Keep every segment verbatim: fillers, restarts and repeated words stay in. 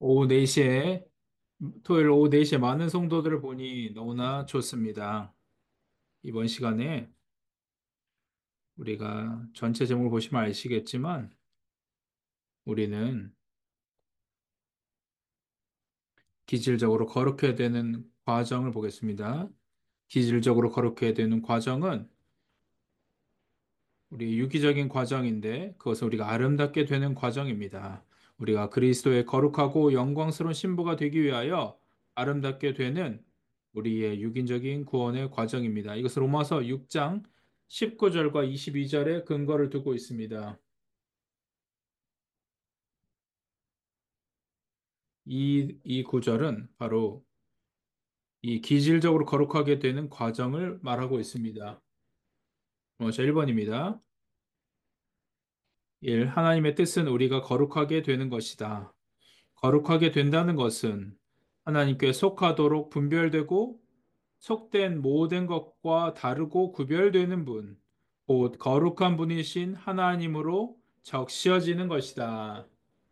오후 네 시에, 토요일 오후 네 시에 많은 성도들을 보니 너무나 좋습니다. 이번 시간에 우리가 전체 제목을 보시면 아시겠지만 우리는 기질적으로 거룩해야 되는 과정을 보겠습니다. 기질적으로 거룩해야 되는 과정은 우리 유기적인 과정인데 그것은 우리가 아름답게 되는 과정입니다. 우리가 그리스도의 거룩하고 영광스러운 신부가 되기 위하여 아름답게 되는 우리의 유기적인 구원의 과정입니다. 이것은 로마서 육 장 십구 절과 이십이 절에 근거를 두고 있습니다. 이, 이 구절은 바로 이 기질적으로 거룩하게 되는 과정을 말하고 있습니다. 먼저 일 번입니다. 일. 하나님의 뜻은 우리가 거룩하게 되는 것이다. 거룩하게 된다는 것은 하나님께 속하도록 분별되고 속된 모든 것과 다르고 구별되는 분, 곧 거룩한 분이신 하나님으로 적시어지는 것이다.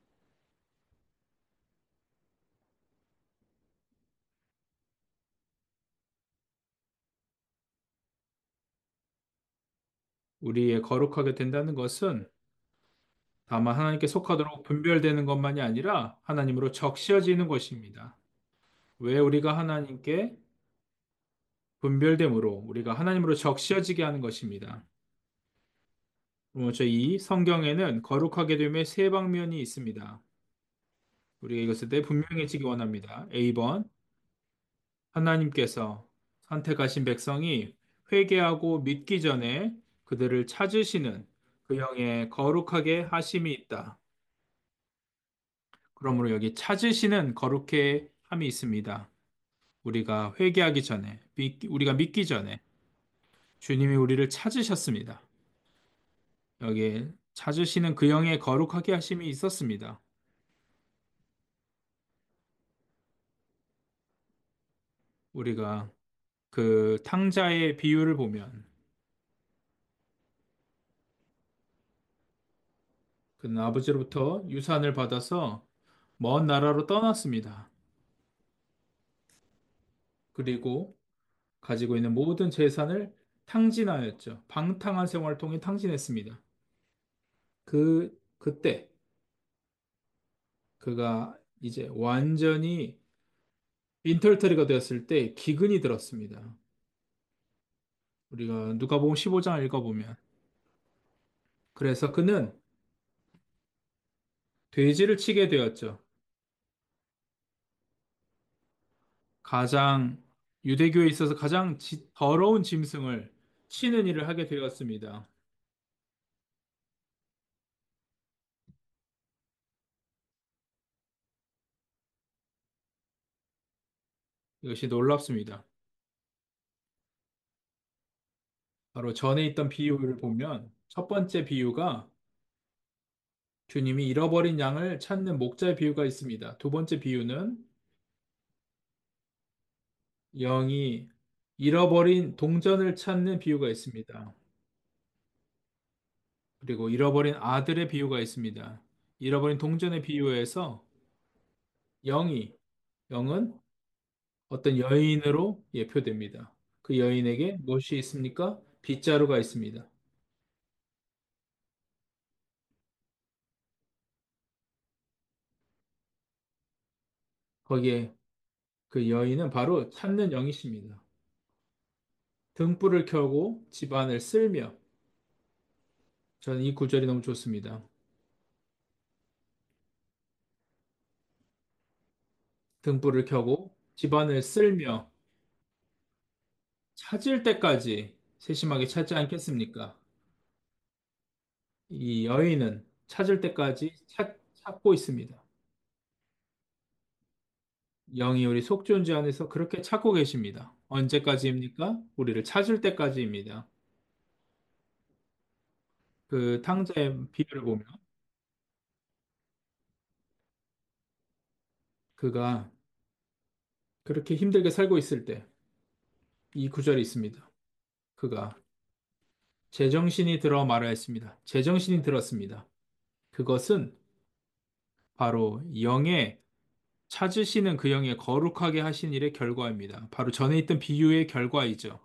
우리의 거룩하게 된다는 것은 다만 하나님께 속하도록 분별되는 것만이 아니라 하나님으로 적시어지는 것입니다. 왜 우리가 하나님께 분별됨으로 우리가 하나님으로 적시어지게 하는 것입니다. 먼저 이 성경에는 거룩하게 됨의 세 방면이 있습니다. 우리가 이것을 때 분명해지기 원합니다. 에이 번, 하나님께서 선택하신 백성이 회개하고 믿기 전에 그들을 찾으시는 그 영의 거룩하게 하심이 있다. 그러므로 여기 찾으시는 거룩해 함이 있습니다. 우리가 회개하기 전에, 믿기- 우리가 믿기 전에 주님이 우리를 찾으셨습니다. 여기에 찾으시는 그 영의 거룩하게 하심이 있었습니다. 우리가 그 탕자의 비유를 보면 그는 아버지로부터 유산을 받아서 먼 나라로 떠났습니다. 그리고 가지고 있는 모든 재산을 탕진하였죠. 방탕한 생활을 통해 탕진했습니다. 그, 그때 그가 이제 완전히 빈털터리가 되었을 때 기근이 들었습니다. 우리가 누가복음 십오 장을 읽어보면 그래서 그는 돼지를 치게 되었죠. 가장 유대교에 있어서 가장 지- 더러운 짐승을 치는 일을 하게 되었습니다. 이것이 놀랍습니다. 바로 전에 있던 비유를 보면 첫 번째 비유가 주님이 잃어버린 양을 찾는 목자의 비유가 있습니다. 두 번째 비유는 영이 잃어버린 동전을 찾는 비유가 있습니다. 그리고 잃어버린 아들의 비유가 있습니다. 잃어버린 동전의 비유에서 영이, 영은 어떤 여인으로 예표됩니다. 그 여인에게 무엇이 있습니까? 빗자루가 있습니다. 거기에 그 여인은 바로 찾는 영이십니다. 등불을 켜고 집안을 쓸며 저는 이 구절이 너무 좋습니다. 등불을 켜고 집안을 쓸며 찾을 때까지 세심하게 찾지 않겠습니까? 이 여인은 찾을 때까지 찾, 찾고 있습니다. 영이 우리 속죄원지 안에서 그렇게 찾고 계십니다. 언제까지입니까? 우리를 찾을 때까지입니다. 그 탕자의 비유를 보면 그가 그렇게 힘들게 살고 있을 때 이 구절이 있습니다. 그가 제정신이 들어 말하였습니다. 제정신이 들었습니다. 그것은 바로 영의 찾으시는 그 영의 거룩하게 하신 일의 결과입니다. 바로 전에 있던 비유의 결과이죠.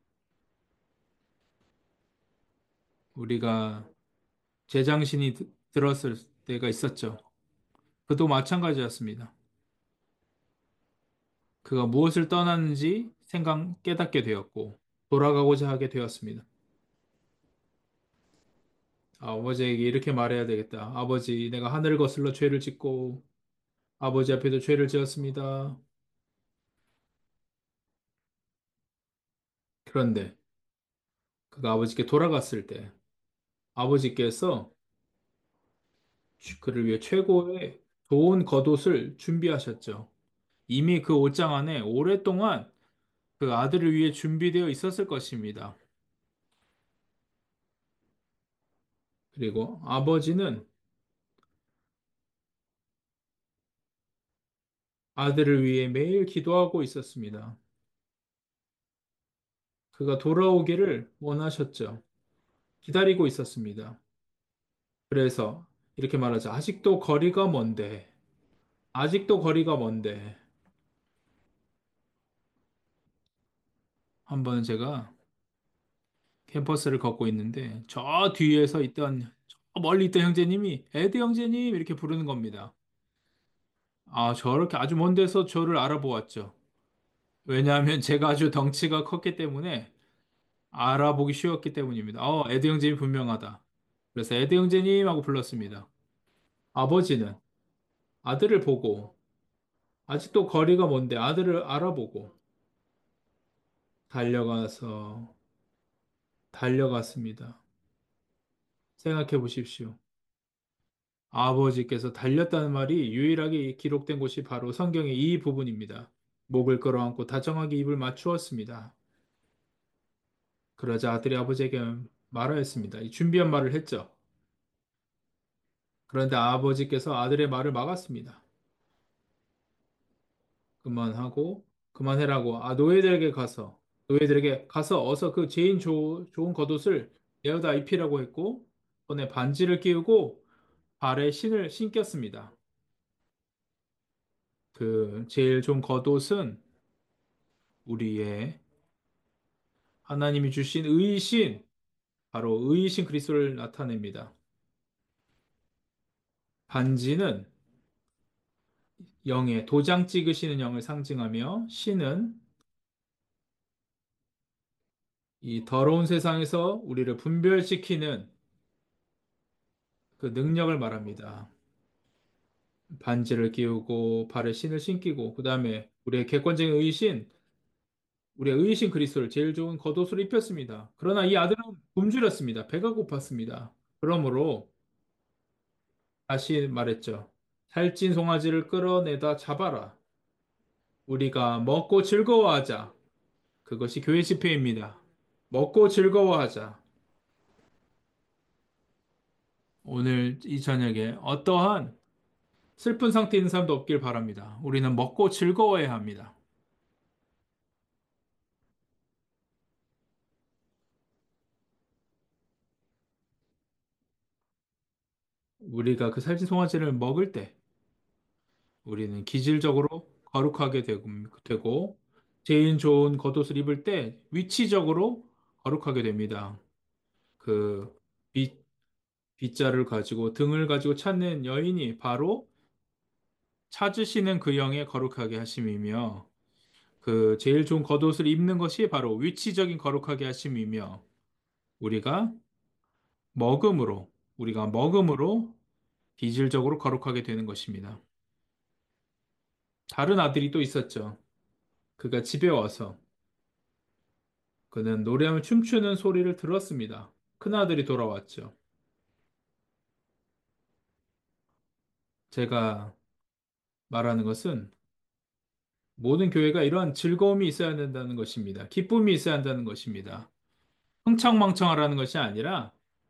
우리가 제장신이 드- 들었을 때가 있었죠. 그도 마찬가지였습니다. 그가 무엇을 떠났는지 생각 깨닫게 되었고 돌아가고자 하게 되었습니다. 아버지에게 이렇게 말해야 되겠다. 아버지, 내가 하늘을 거슬러 죄를 짓고 아버지 앞에도 죄를 지었습니다. 그런데 그가 아버지께 돌아갔을 때 아버지께서 그를 위해 최고의 좋은 겉옷을 준비하셨죠. 이미 그 옷장 안에 오랫동안 그 아들을 위해 준비되어 있었을 것입니다. 그리고 아버지는 아들을 위해 매일 기도하고 있었습니다. 그가 돌아오기를 원하셨죠. 기다리고 있었습니다. 그래서 이렇게 말하자. 아직도 거리가 먼데, 아직도 거리가 먼데. 한번 제가 캠퍼스를 걷고 있는데, 저 뒤에서 있던, 저 멀리 있던 형제님이, 에드 형제님! 이렇게 부르는 겁니다. 아, 저렇게 아주 먼 데서 저를 알아보았죠. 왜냐하면 제가 아주 덩치가 컸기 때문에 알아보기 쉬웠기 때문입니다. 어, 에드 형제님 분명하다. 그래서 에드 형제님 하고 불렀습니다. 아버지는 아들을 보고, 아직도 거리가 먼데 아들을 알아보고, 달려가서, 달려갔습니다. 생각해 보십시오. 아버지께서 달렸다는 말이 유일하게 기록된 곳이 바로 성경의 이 부분입니다. 목을 끌어안고 다정하게 입을 맞추었습니다. 그러자 아들이 아버지에게 말하였습니다. 이 준비한 말을 했죠. 그런데 아버지께서 아들의 말을 막았습니다. 그만하고, 그만해라고. 아, 노예들에게 가서, 노예들에게 가서 어서 그 제일 조- 좋은 겉옷을 내어다 입히라고 했고, 손에 반지를 끼우고 발에 신을 신겼습니다. 그 제일 좋은 겉옷은 우리의 하나님이 주신 의신, 바로 의신 그리스도를 나타냅니다. 반지는 영의 도장 찍으시는 영을 상징하며 신은 이 더러운 세상에서 우리를 분별시키는 그 능력을 말합니다. 반지를 끼우고 발에 신을 신기고 그 다음에 우리의 객관적인 의신, 우리의 의신 그리스도를 제일 좋은 겉옷으로 입혔습니다. 그러나 이 아들은 굶주렸습니다. 배가 고팠습니다. 그러므로 다시 말했죠. 살찐 송아지를 끌어내다 잡아라. 우리가 먹고 즐거워하자. 그것이 교회 집회입니다. 먹고 즐거워하자. 오늘 이 저녁에 어떠한 슬픈 상태에 있는 사람도 없길 바랍니다. 우리는 먹고 즐거워해야 합니다. 우리가 그 살찐 송아지를 먹을 때 우리는 기질적으로 거룩하게 되고, 되고 제일 좋은 겉옷을 입을 때 위치적으로 거룩하게 됩니다. 그 빗, 빗자를 가지고 등을 가지고 찾는 여인이 바로 찾으시는 그 영의 거룩하게 하심이며 그 제일 좋은 겉옷을 입는 것이 바로 위치적인 거룩하게 하심이며 우리가 먹음으로 우리가 먹음으로 기질적으로 거룩하게 되는 것입니다. 다른 아들이 또 있었죠. 그가 집에 와서 그는 노래하며 춤추는 소리를 들었습니다. 큰아들이 돌아왔죠. 제가 말하는 것은 모든 교회가 이러한 즐거움이 있어야 된다는 것입니다. 기쁨이 있어야 한다는 것입니다. 흥청망청하라는 것이 아니라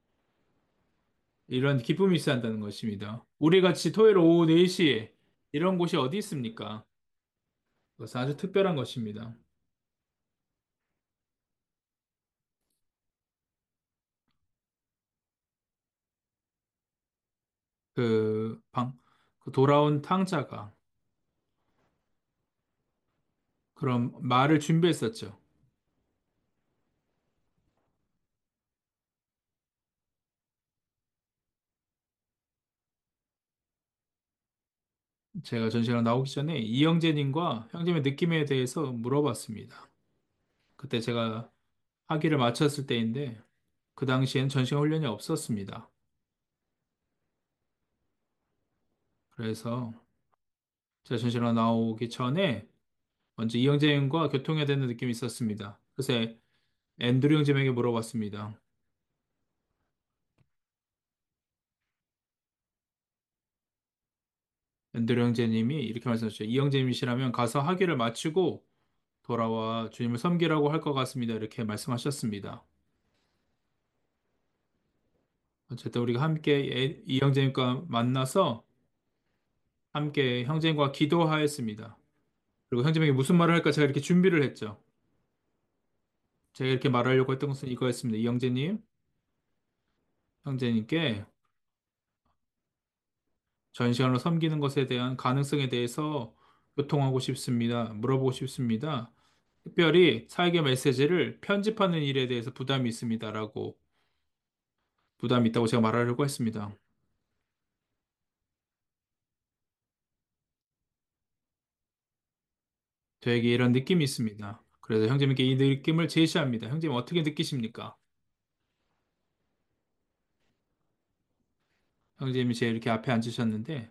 이런 기쁨이 있어야 한다는 것입니다. 우리 같이 토요일 오후 네 시에 이런 곳이 어디 있습니까? 그것은 아주 특별한 것입니다. 그 방, 그 돌아온 탕자가 그럼 말을 준비했었죠. 제가 전시랑 나오기 전에 이영재님과 형제님의 느낌에 대해서 물어봤습니다. 그때 제가 학위를 마쳤을 때인데 그 당시엔 전시관 훈련이 없었습니다. 그래서 제가 전시랑 나오기 전에 먼저 이영재님과 교통해야 되는 느낌이 있었습니다. 그래서 앤드류 형제에게 물어봤습니다. 앤드류 형제님이 이렇게 말씀하셨죠. 이영재님이시라면 가서 학위를 마치고 돌아와 주님을 섬기라고 할 것 같습니다. 이렇게 말씀하셨습니다. 어쨌든 우리가 함께 애- 이영재님과 만나서 함께 형제님과 기도하였습니다. 그리고 형제님이 무슨 말을 할까 제가 이렇게 준비를 했죠. 제가 이렇게 말하려고 했던 것은 이거였습니다. 이영재님, 형제님께 전시관으로 섬기는 것에 대한 가능성에 대해서 교통하고 싶습니다. 물어보고 싶습니다. 특별히 사회계 메시지를 편집하는 일에 대해서 부담이 있습니다라고 부담이 있다고 제가 말하려고 했습니다. 저에게 이런 느낌이 있습니다. 그래서 형제님께 이 느낌을 제시합니다. 형제님 어떻게 느끼십니까? 형제님이 제 이렇게 앞에 앉으셨는데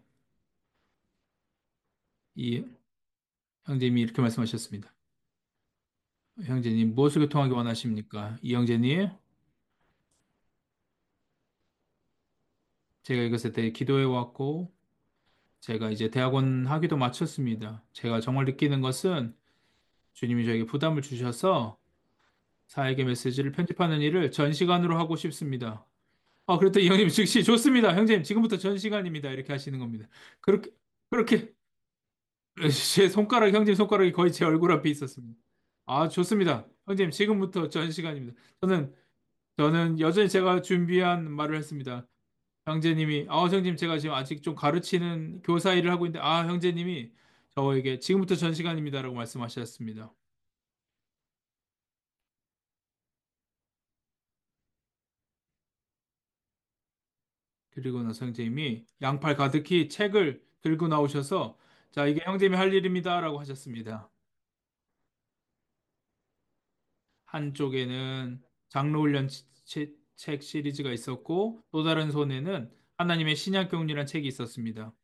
이 형제님이 이렇게 말씀하셨습니다. 형제님 무엇을 교통하기 원하십니까? 이 형제님, 제가 이것에 대해 기도해 왔고 제가 이제 대학원 학위도 마쳤습니다. 제가 정말 느끼는 것은 주님이 저에게 부담을 주셔서 사에게 메시지를 편집하는 일을 전 시간으로 하고 싶습니다. 아, 그랬더니 이 형님 즉시 좋습니다. 형제님 지금부터 전 시간입니다. 이렇게 하시는 겁니다. 그렇게 그렇게 제 손가락 형님 손가락이 거의 제 얼굴 앞에 있었습니다. 아, 좋습니다. 형님 지금부터 전 시간입니다. 저는 저는 여전히 제가 준비한 말을 했습니다. 형제님이, 아, 형제님, 제가 지금 아직 좀 가르치는 교사 일을 하고 있는데, 아, 형제님이 저에게 지금부터 전 시간입니다라고 말씀하셨습니다. 그리고 나서 형제님이 양팔 가득히 책을 들고 나오셔서, 자, 이게 형제님이 할 일입니다라고 하셨습니다. 한쪽에는 장로훈련 치- 치- 책 시리즈가 있었고, 또 다른 손에는 하나님의 신약경륜이라는 책이 있었습니다.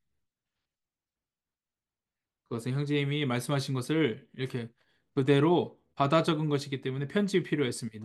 그것은 형제님이 말씀하신 것을 이렇게 그대로 받아 적은 것이기 때문에 편집이 필요했습니다.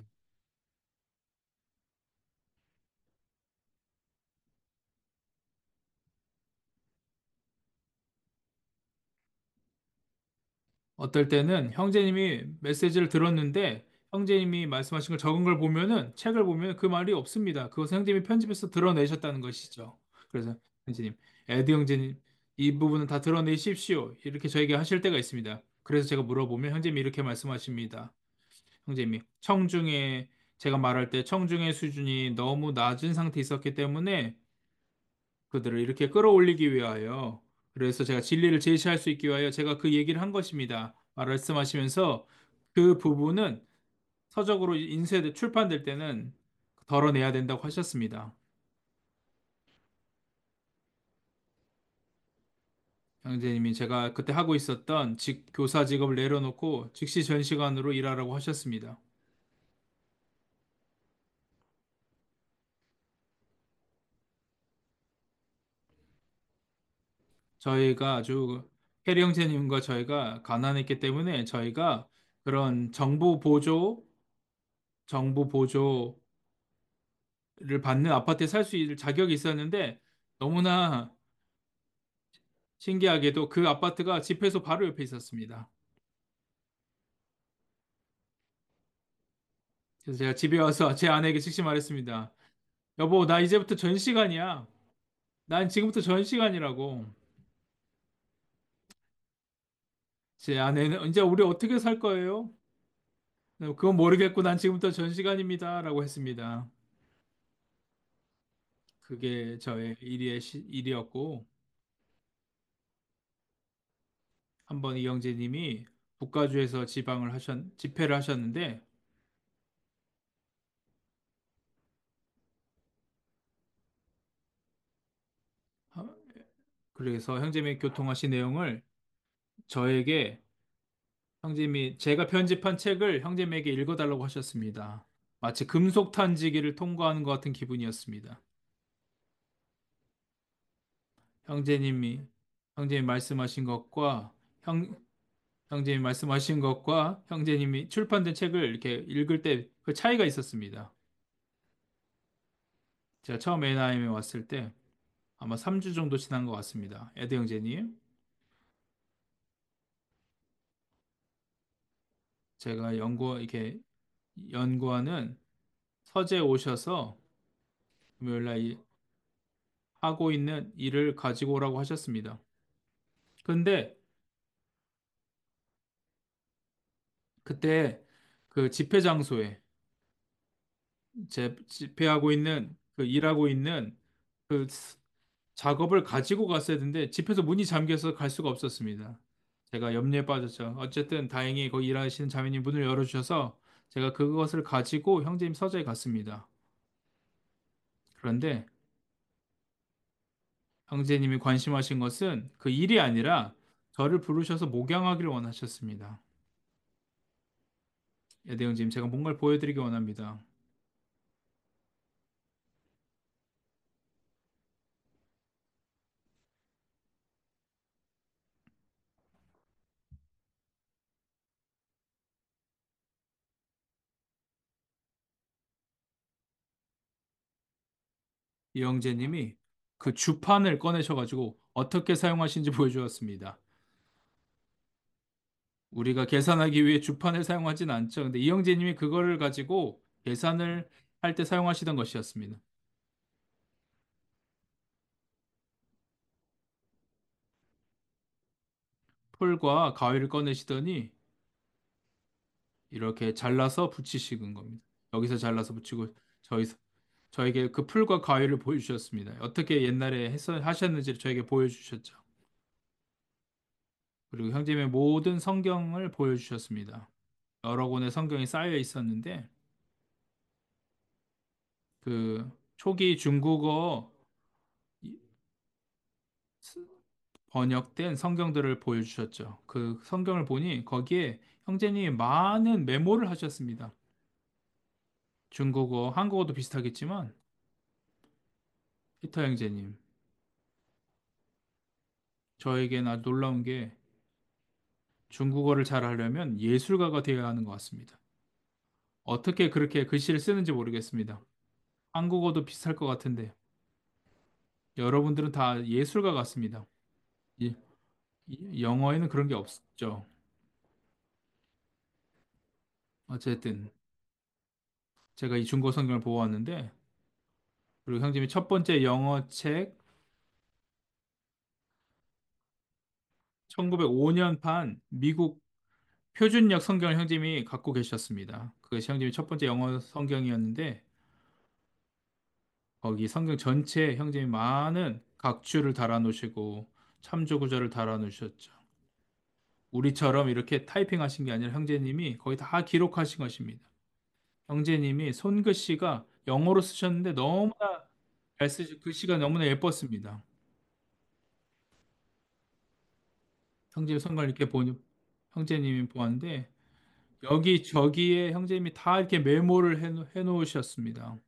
어떨 때는 형제님이 메시지를 들었는데 형제님이 말씀하신 걸 적은 걸 보면은 책을 보면 그 말이 없습니다. 그것은 형제님이 편집해서 드러내셨다는 것이죠. 그래서 형제님, 에드 형제님, 이 부분은 다 드러내십시오. 이렇게 저에게 하실 때가 있습니다. 그래서 제가 물어보면 형제님이 이렇게 말씀하십니다. 형제님이 청중에 제가 말할 때 청중의 수준이 너무 낮은 상태에 있었기 때문에 그들을 이렇게 끌어올리기 위하여 그래서 제가 진리를 제시할 수 있기 위하여 제가 그 얘기를 한 것입니다. 말씀하시면서 그 부분은 서적으로 인쇄 출판될 때는 덜어내야 된다고 하셨습니다. 형제님이 제가 그때 하고 있었던 직, 교사 직업을 내려놓고 즉시 전 시간으로 일하라고 하셨습니다. 저희가 아주 해리 형제님과 저희가 가난했기 때문에 저희가 그런 정부 보조, 정부 보조 를 받는 아파트에 살 수 있을 자격이 있었는데 너무나 신기하게도 그 아파트가 집회소 바로 옆에 있었습니다. 그래서 제가 집에 와서 제 아내에게 즉시 말했습니다. 여보, 나 이제부터 전 시간이야. 난 지금부터 전 시간이라고. 제 아내는 이제 우리 어떻게 살 거예요? 그건 모르겠고 난 지금부터 전 시간입니다. 라고 했습니다. 그게 저의 일의 시- 일이었고 한 번 이영재 님이 북가주에서 지방을 하셨, 집회를 하셨는데, 어, 그래서 형제님이 교통하신 내용을 저에게 형제님이 제가 편집한 책을 형제님에게 읽어달라고 하셨습니다. 마치 금속 탄지기를 통과하는 것 같은 기분이었습니다. 형제님이 형제님 말씀하신 것과 형 형제님 말씀하신 것과 형제님이 출판된 책을 이렇게 읽을 때 그 차이가 있었습니다. 제가 처음 에이엔아이엠에 왔을 때 아마 삼 주 정도 지난 것 같습니다. 에드 형제님, 제가 연구 이렇게 연구하는 서재에 오셔서 금요일 날 이- 하고 있는 일을 가지고 오라고 하셨습니다. 근데 그때 그 집회 장소에 제 집회하고 있는 그 일하고 있는 그 스- 작업을 가지고 갔어야 되는데 집에서 문이 잠겨서 갈 수가 없었습니다. 제가 염려에 빠졌죠. 어쨌든 다행히 거기 일하시는 자매님 문을 열어주셔서 제가 그것을 가지고 형제님 서재에 갔습니다. 그런데 형제님이 관심하신 것은 그 일이 아니라 저를 부르셔서 목양하기를 원하셨습니다. 예, 네, 형제님, 제가 뭔가를 보여드리기 원합니다. 이 형제님이 그 주판을 꺼내셔가지고 어떻게 사용하시는지 보여주었습니다. 우리가 계산하기 위해 주판을 사용하진 않죠. 근데 이 형제님이 그거를 가지고 계산을 할 때 사용하시던 것이었습니다. 풀과 가위를 꺼내시더니 이렇게 잘라서 붙이시는 겁니다. 여기서 잘라서 붙이고 저희 저에게 그 풀과 가위를 보여주셨습니다. 어떻게 옛날에 했 하셨는지를 저에게 보여주셨죠. 그리고 형제님의 모든 성경을 보여주셨습니다. 여러 권의 성경이 쌓여 있었는데 그 초기 중국어 번역된 성경들을 보여주셨죠. 그 성경을 보니 거기에 형제님이 많은 메모를 하셨습니다. 중국어, 한국어도 비슷하겠지만 피터 형제님, 저에겐 아주 놀라운 게 중국어를 잘 하려면 예술가가 되어야 하는 것 같습니다. 어떻게 그렇게 글씨를 쓰는지 모르겠습니다. 한국어도 비슷할 것 같은데 여러분들은 다 예술가 같습니다. 이- 이- 영어에는 그런 게 없죠. 어쨌든 제가 이 중국어 성경을 보았는데 그리고 형님이 첫 번째 영어 책 천구백오 년판 미국 표준역 성경을 형님이 갖고 계셨습니다. 그것이 형님이 첫 번째 영어 성경이었는데 거기 성경 전체에 형님이 많은 각주를 달아놓으시고 참조 구절을 달아놓으셨죠. 우리처럼 이렇게 타이핑하신 게 아니라 형제님이 거의 다 기록하신 것입니다. 형제님이 손글씨가 영어로 쓰셨는데 너무나 잘 쓰시, 글씨가 너무나 예뻤습니다. 형제 손글 이렇게 보니 형제님이 보았는데 여기 저기에 형제님이 다 이렇게 메모를 해놓, 해놓으셨습니다.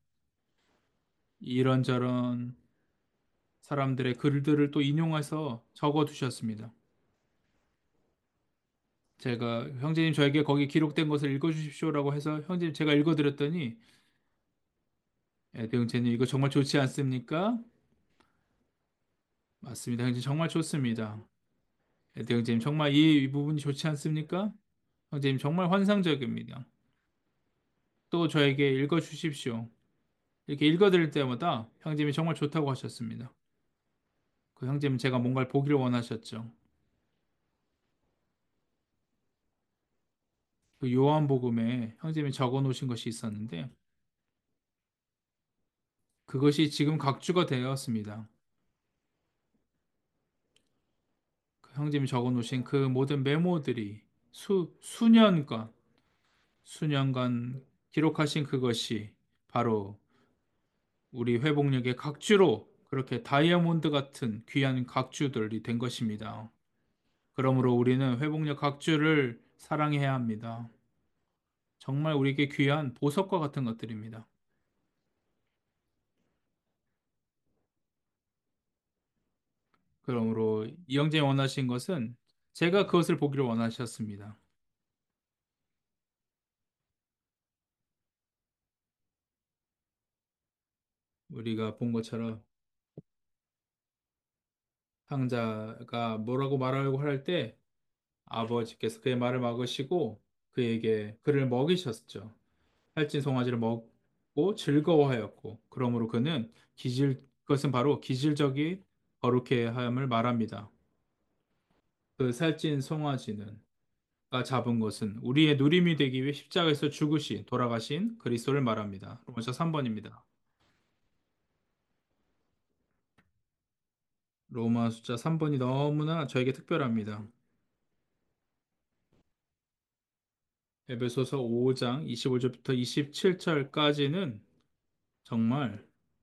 이런저런 사람들의 글들을 또 인용해서 적어 두셨습니다. 제가 형제님 저에게 거기 기록된 것을 읽어 주십시오라고 해서 형제님 제가 읽어 드렸더니 예, 대형제님 이거 정말 좋지 않습니까? 맞습니다. 형제님 정말 좋습니다. 예, 대형제님 정말 이 부분이 좋지 않습니까? 형제님 정말 환상적입니다. 또 저에게 읽어 주십시오. 이렇게 읽어 드릴 때마다 형제님이 정말 좋다고 하셨습니다. 그 형제님 제가 뭔가를 보기를 원하셨죠. 그 요한복음에 형제님이 적어 놓으신 것이 있었는데 그것이 지금 각주가 되었습니다. 그 형제님이 적어 놓으신 그 모든 메모들이 수, 수년간, 수년간 기록하신 그것이 바로 우리 회복력의 각주로 그렇게 다이아몬드 같은 귀한 각주들이 된 것입니다. 그러므로 우리는 회복력 각주를 사랑해야 합니다. 정말 우리에게 귀한 보석과 같은 것들입니다. 그러므로 이영재 원하신 것은 제가 그것을 보기를 원하셨습니다. 우리가 본 것처럼 상자가 뭐라고 말하려고 할 때 아버지께서 그의 말을 막으시고 그에게 그를 먹이셨죠. 살찐 송아지를 먹고 즐거워하였고 그러므로 그는 기질 그것은 바로 기질적인 거룩해야 함을 말합니다. 그 살찐 송아지는 가 잡은 것은 우리의 누림이 되기 위해 십자가에서 죽으신 돌아가신 그리스도를 말합니다. 로마서 삼 번입니다. 로마 숫자 삼 번이 너무나 저에게 특별합니다. 에베소서 오 장 이십오 절부터 이십칠 절까지는 정말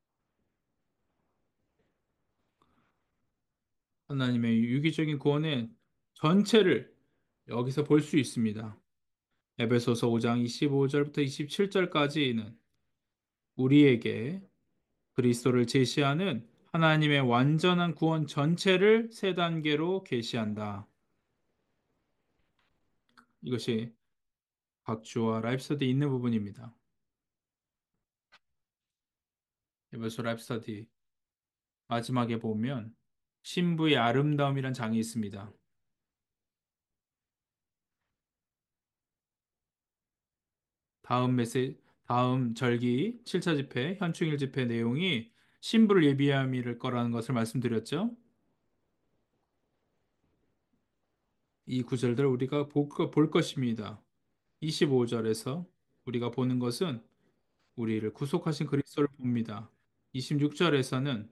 하나님의 유기적인 구원의 전체를 여기서 볼 수 있습니다. 에베소서 오 장 이십오 절부터 이십칠 절까지는 우리에게 그리스도를 제시하는 하나님의 완전한 구원 전체를 세 단계로 계시한다. 이것이 각주와 라이프스터디에 있는 부분입니다. 에베소 라이프스터디 마지막에 보면 신부의 아름다움이란 장이 있습니다. 다음 메시 다음 절기 칠 차 집회 현충일 집회 내용이 신부를 예비함일 거라는 것을 말씀드렸죠. 이 구절들 우리가 볼, 거- 볼 것입니다. 이십오 절에서 우리가 보는 것은 우리를 구속하신 그리스도를 봅니다. 이십육 절에서는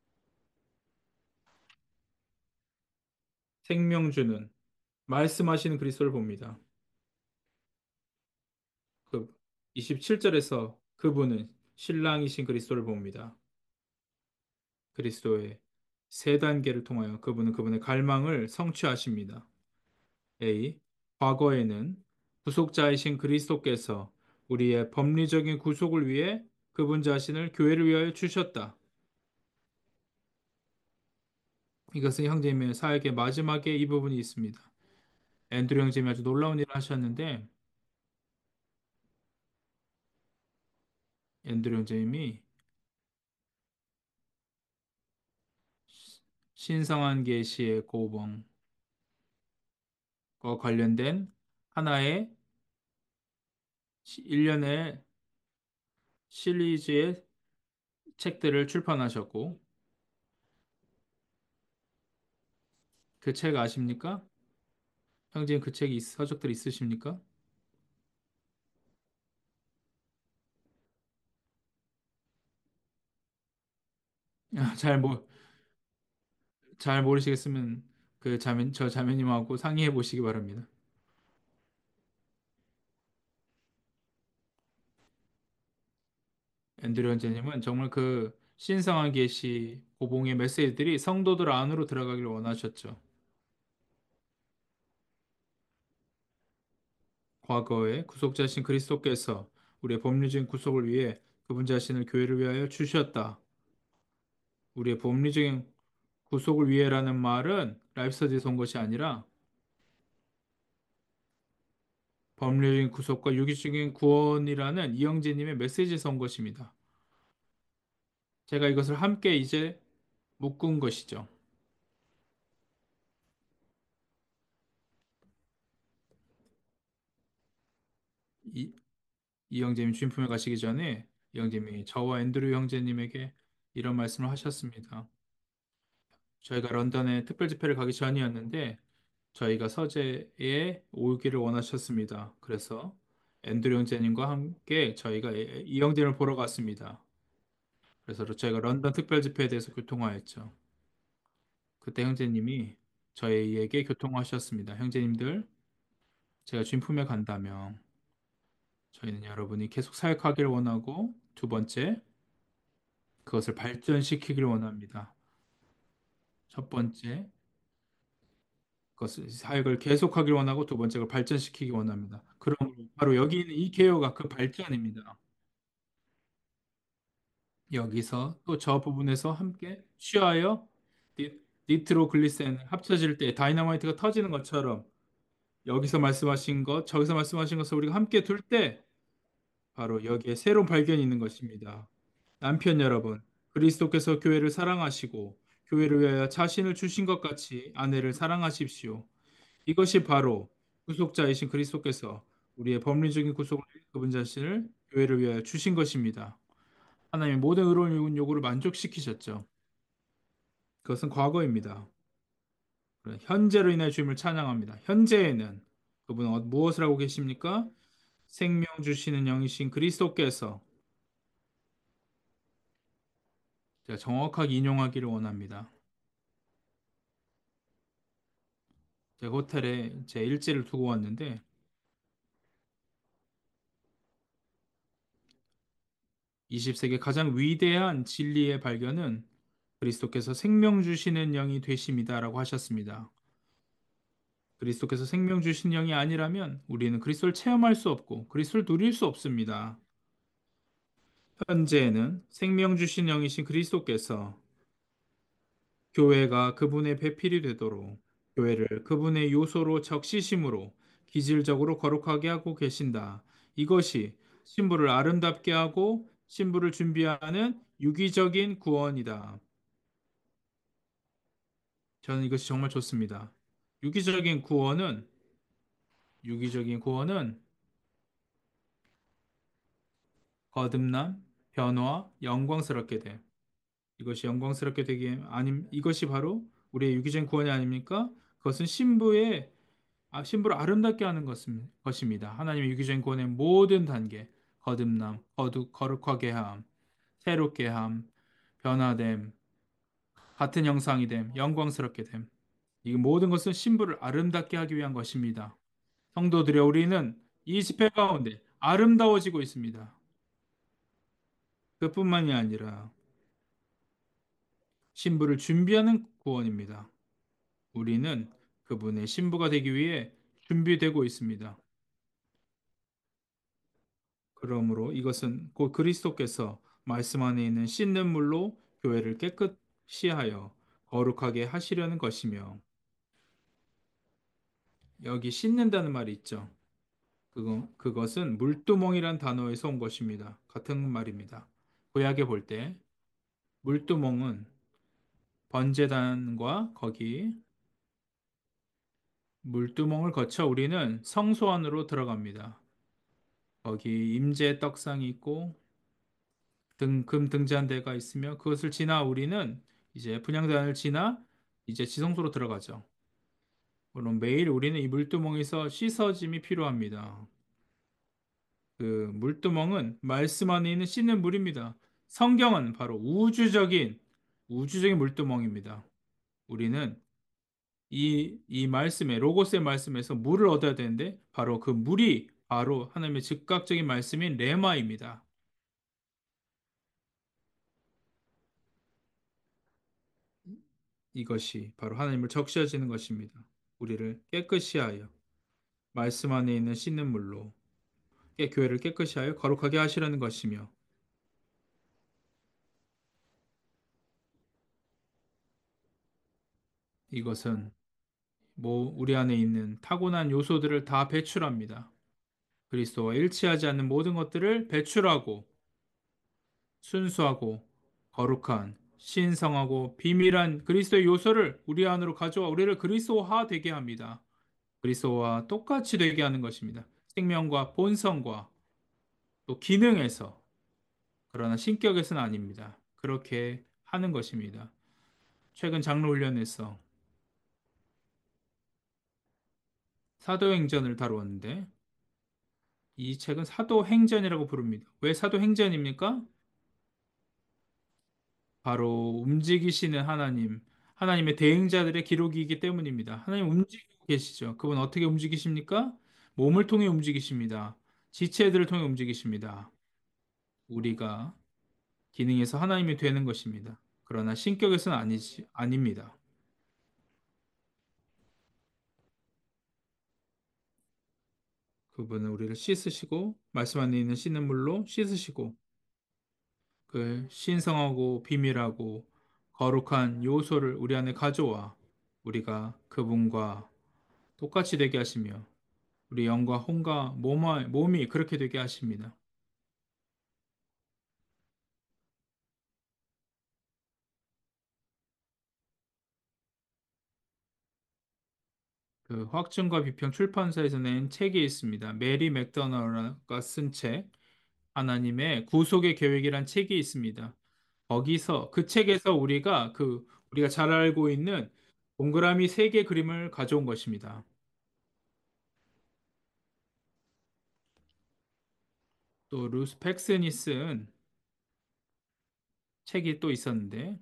생명 주는 말씀하시는 그리스도를 봅니다. 그 이십칠 절에서 그분은 신랑이신 그리스도를 봅니다. 그리스도의 세 단계를 통하여 그분은 그분의 갈망을 성취하십니다. A. 과거에는 구속자이신 그리스도께서 우리의 법리적인 구속을 위해 그분 자신을 교회를 위하여 주셨다. 이것은 형제님의 사역의 마지막에 이 부분이 있습니다. 앤드류 형제님이 아주 놀라운 일을 하셨는데 앤드류 형제님이 신성한 계시의 고봉과 관련된 하나의 일련의 시리즈의 책들을 출판하셨고 그 책 아십니까? 형제님 그 책이 있- 서적들 있으십니까? 잘 모, 잘 모르시겠으면 그 자매, 저 자매님하고 상의해 보시기 바랍니다. 앤드류 형제님은 정말 그 신성한 계시 고봉의 메시지들이 성도들 안으로 들어가기를 원하셨죠. 과거에 구속자신 그리스도께서 우리의 법리적인 구속을 위해 그분 자신을 교회를 위하여 주셨다. 우리의 법리적인 구속을 위해라는 말은 라이프스터디에서 온 것이 아니라 법률적인 구속과 유기적인 구원이라는 이영재님의 메시지에서 온 것입니다. 제가 이것을 함께 이제 묶은 것이죠. 이, 이영재님 주인품에 가시기 전에 이영재님이 저와 앤드류 형제님에게 이런 말씀을 하셨습니다. 저희가 런던에 특별 집회를 가기 전이었는데 저희가 서재에 오기를 원하셨습니다. 그래서 앤드류 형제님과 함께 저희가 이영재님을 보러 갔습니다. 그래서 저희가 런던 특별 집회에 대해서 교통하였죠. 그때 형제님이 저희에게 교통하셨습니다. 형제님들, 제가 주님 품에 간다면 저희는 여러분이 계속 사역하기를 원하고 두 번째, 그것을 발전시키기를 원합니다. 첫 번째, 그것을 사역을 계속하기를 원하고 두 번째, 그 발전시키기 원합니다. 그럼 바로 여기 있는 이 개요가 그 발전입니다. 여기서 또 저 부분에서 함께 취하여 니- 니트로글리센 합쳐질 때 다이너마이트가 터지는 것처럼 여기서 말씀하신 것, 저기서 말씀하신 것을 우리가 함께 둘 때 바로 여기에 새로운 발견이 있는 것입니다. 남편 여러분, 그리스도께서 교회를 사랑하시고 교회를 위하여 자신을 주신 것 같이 아내를 사랑하십시오. 이것이 바로 구속자이신 그리스도께서 우리의 법리적인 구속을 위해 그분 자신을 교회를 위하여 주신 것입니다. 하나님의 모든 의로운 요구를 만족시키셨죠. 그것은 과거입니다. 현재로 인해 주님을 찬양합니다. 현재에는 그분은 어- 무엇을 하고 계십니까? 생명 주시는 영이신 그리스도께서 제가 정확하게 인용하기를 원합니다. 제가 호텔에 제 일지를 두고 왔는데 이십 세기 가장 위대한 진리의 발견은 그리스도께서 생명 주시는 영이 되심이다라고 하셨습니다. 그리스도께서 생명 주신 영이 아니라면 우리는 그리스도를 체험할 수 없고 그리스도를 누릴 수 없습니다. 현재에는 생명 주신 영이신 그리스도께서 교회가 그분의 배필이 되도록 교회를 그분의 요소로 적시심으로 기질적으로 거룩하게 하고 계신다. 이것이 신부를 아름답게 하고 신부를 준비하는 유기적인 구원이다. 저는 이것이 정말 좋습니다. 유기적인 구원은 유기적인 구원은 거듭남, 변화, 영광스럽게 돼. 이것이 영광스럽게 되기 아님 이것이 바로 우리의 유기적인 구원이 아닙니까? 그것은 신부의 아, 신부를 아름답게 하는 것임- 것입니다. 하나님의 유기적인 구원의 모든 단계, 거듭남, 거룩, 거룩하게 함, 새롭게 함, 변화됨, 같은 형상이 됨, 영광스럽게 됨. 이 모든 것은 신부를 아름답게 하기 위한 것입니다. 성도들여, 우리는 이 집회 가운데 아름다워지고 있습니다. 그뿐만이 아니라 신부를 준비하는 구원입니다. 우리는 그분의 신부가 되기 위해 준비되고 있습니다. 그러므로 이것은 곧 그리스도께서 말씀 안에 있는 씻는 물로 교회를 깨끗이 하여 거룩하게 하시려는 것이며 여기 씻는다는 말이 있죠. 그거, 그것은 물두멍이란 단어에서 온 것입니다. 같은 말입니다. 구약에 볼 때 물두멍은 번제단과 거기 물두멍을 거쳐 우리는 성소 안으로 들어갑니다. 거기 임재 떡상이 있고 등, 금 등잔대가 있으며 그것을 지나 우리는 이제 분향단을 지나 이제 지성소로 들어가죠. 물론 매일 우리는 이 물두멍에서 씻어짐이 필요합니다. 그 물두멍은 말씀 안에 있는 씻는 물입니다. 성경은 바로 우주적인 우주적인 물두멍입니다. 우리는 이, 이 말씀에 로고스의 말씀에서 물을 얻어야 되는데 바로 그 물이 바로 하나님의 즉각적인 말씀인 레마입니다. 이것이 바로 하나님을 적시하시는 것입니다. 우리를 깨끗이 하여 말씀 안에 있는 씻는 물로 깨 교회를 깨끗이 하여 거룩하게 하시려는 것이며 이것은 뭐 우리 안에 있는 타고난 요소들을 다 배출합니다. 그리스도와 일치하지 않는 모든 것들을 배출하고 순수하고 거룩한 신성하고 비밀한 그리스도의 요소를 우리 안으로 가져와 우리를 그리스도화 되게 합니다. 그리스도와 똑같이 되게 하는 것입니다. 생명과 본성과 또 기능에서 그러나 신격에서는 아닙니다. 그렇게 하는 것입니다. 최근 장로훈련에서 사도행전을 다루었는데 이 책은 사도행전이라고 부릅니다. 왜 사도행전입니까? 바로 움직이시는 하나님, 하나님의 대행자들의 기록이기 때문입니다. 하나님 움직이고 계시죠. 그분 어떻게 움직이십니까? 몸을 통해 움직이십니다. 지체들을 통해 움직이십니다. 우리가 기능에서 하나님이 되는 것입니다. 그러나 신격에서는 아니지, 아닙니다. 그분은 우리를 씻으시고 말씀 안에 있는 씻는 물로 씻으시고 그 신성하고 비밀하고 거룩한 요소를 우리 안에 가져와 우리가 그분과 똑같이 되게 하시며 우리 영과 혼과 몸 몸이 그렇게 되게 하십니다. 그 확증과 비평 출판사에서 낸 책이 있습니다. 메리 맥더너가 쓴 책, 하나님의 구속의 계획이란 책이 있습니다. 거기서 그 책에서 우리가 그 우리가 잘 알고 있는 동그라미 세 개 그림을 가져온 것입니다. 또 루스 팩슨이 쓴 책이 또 있었는데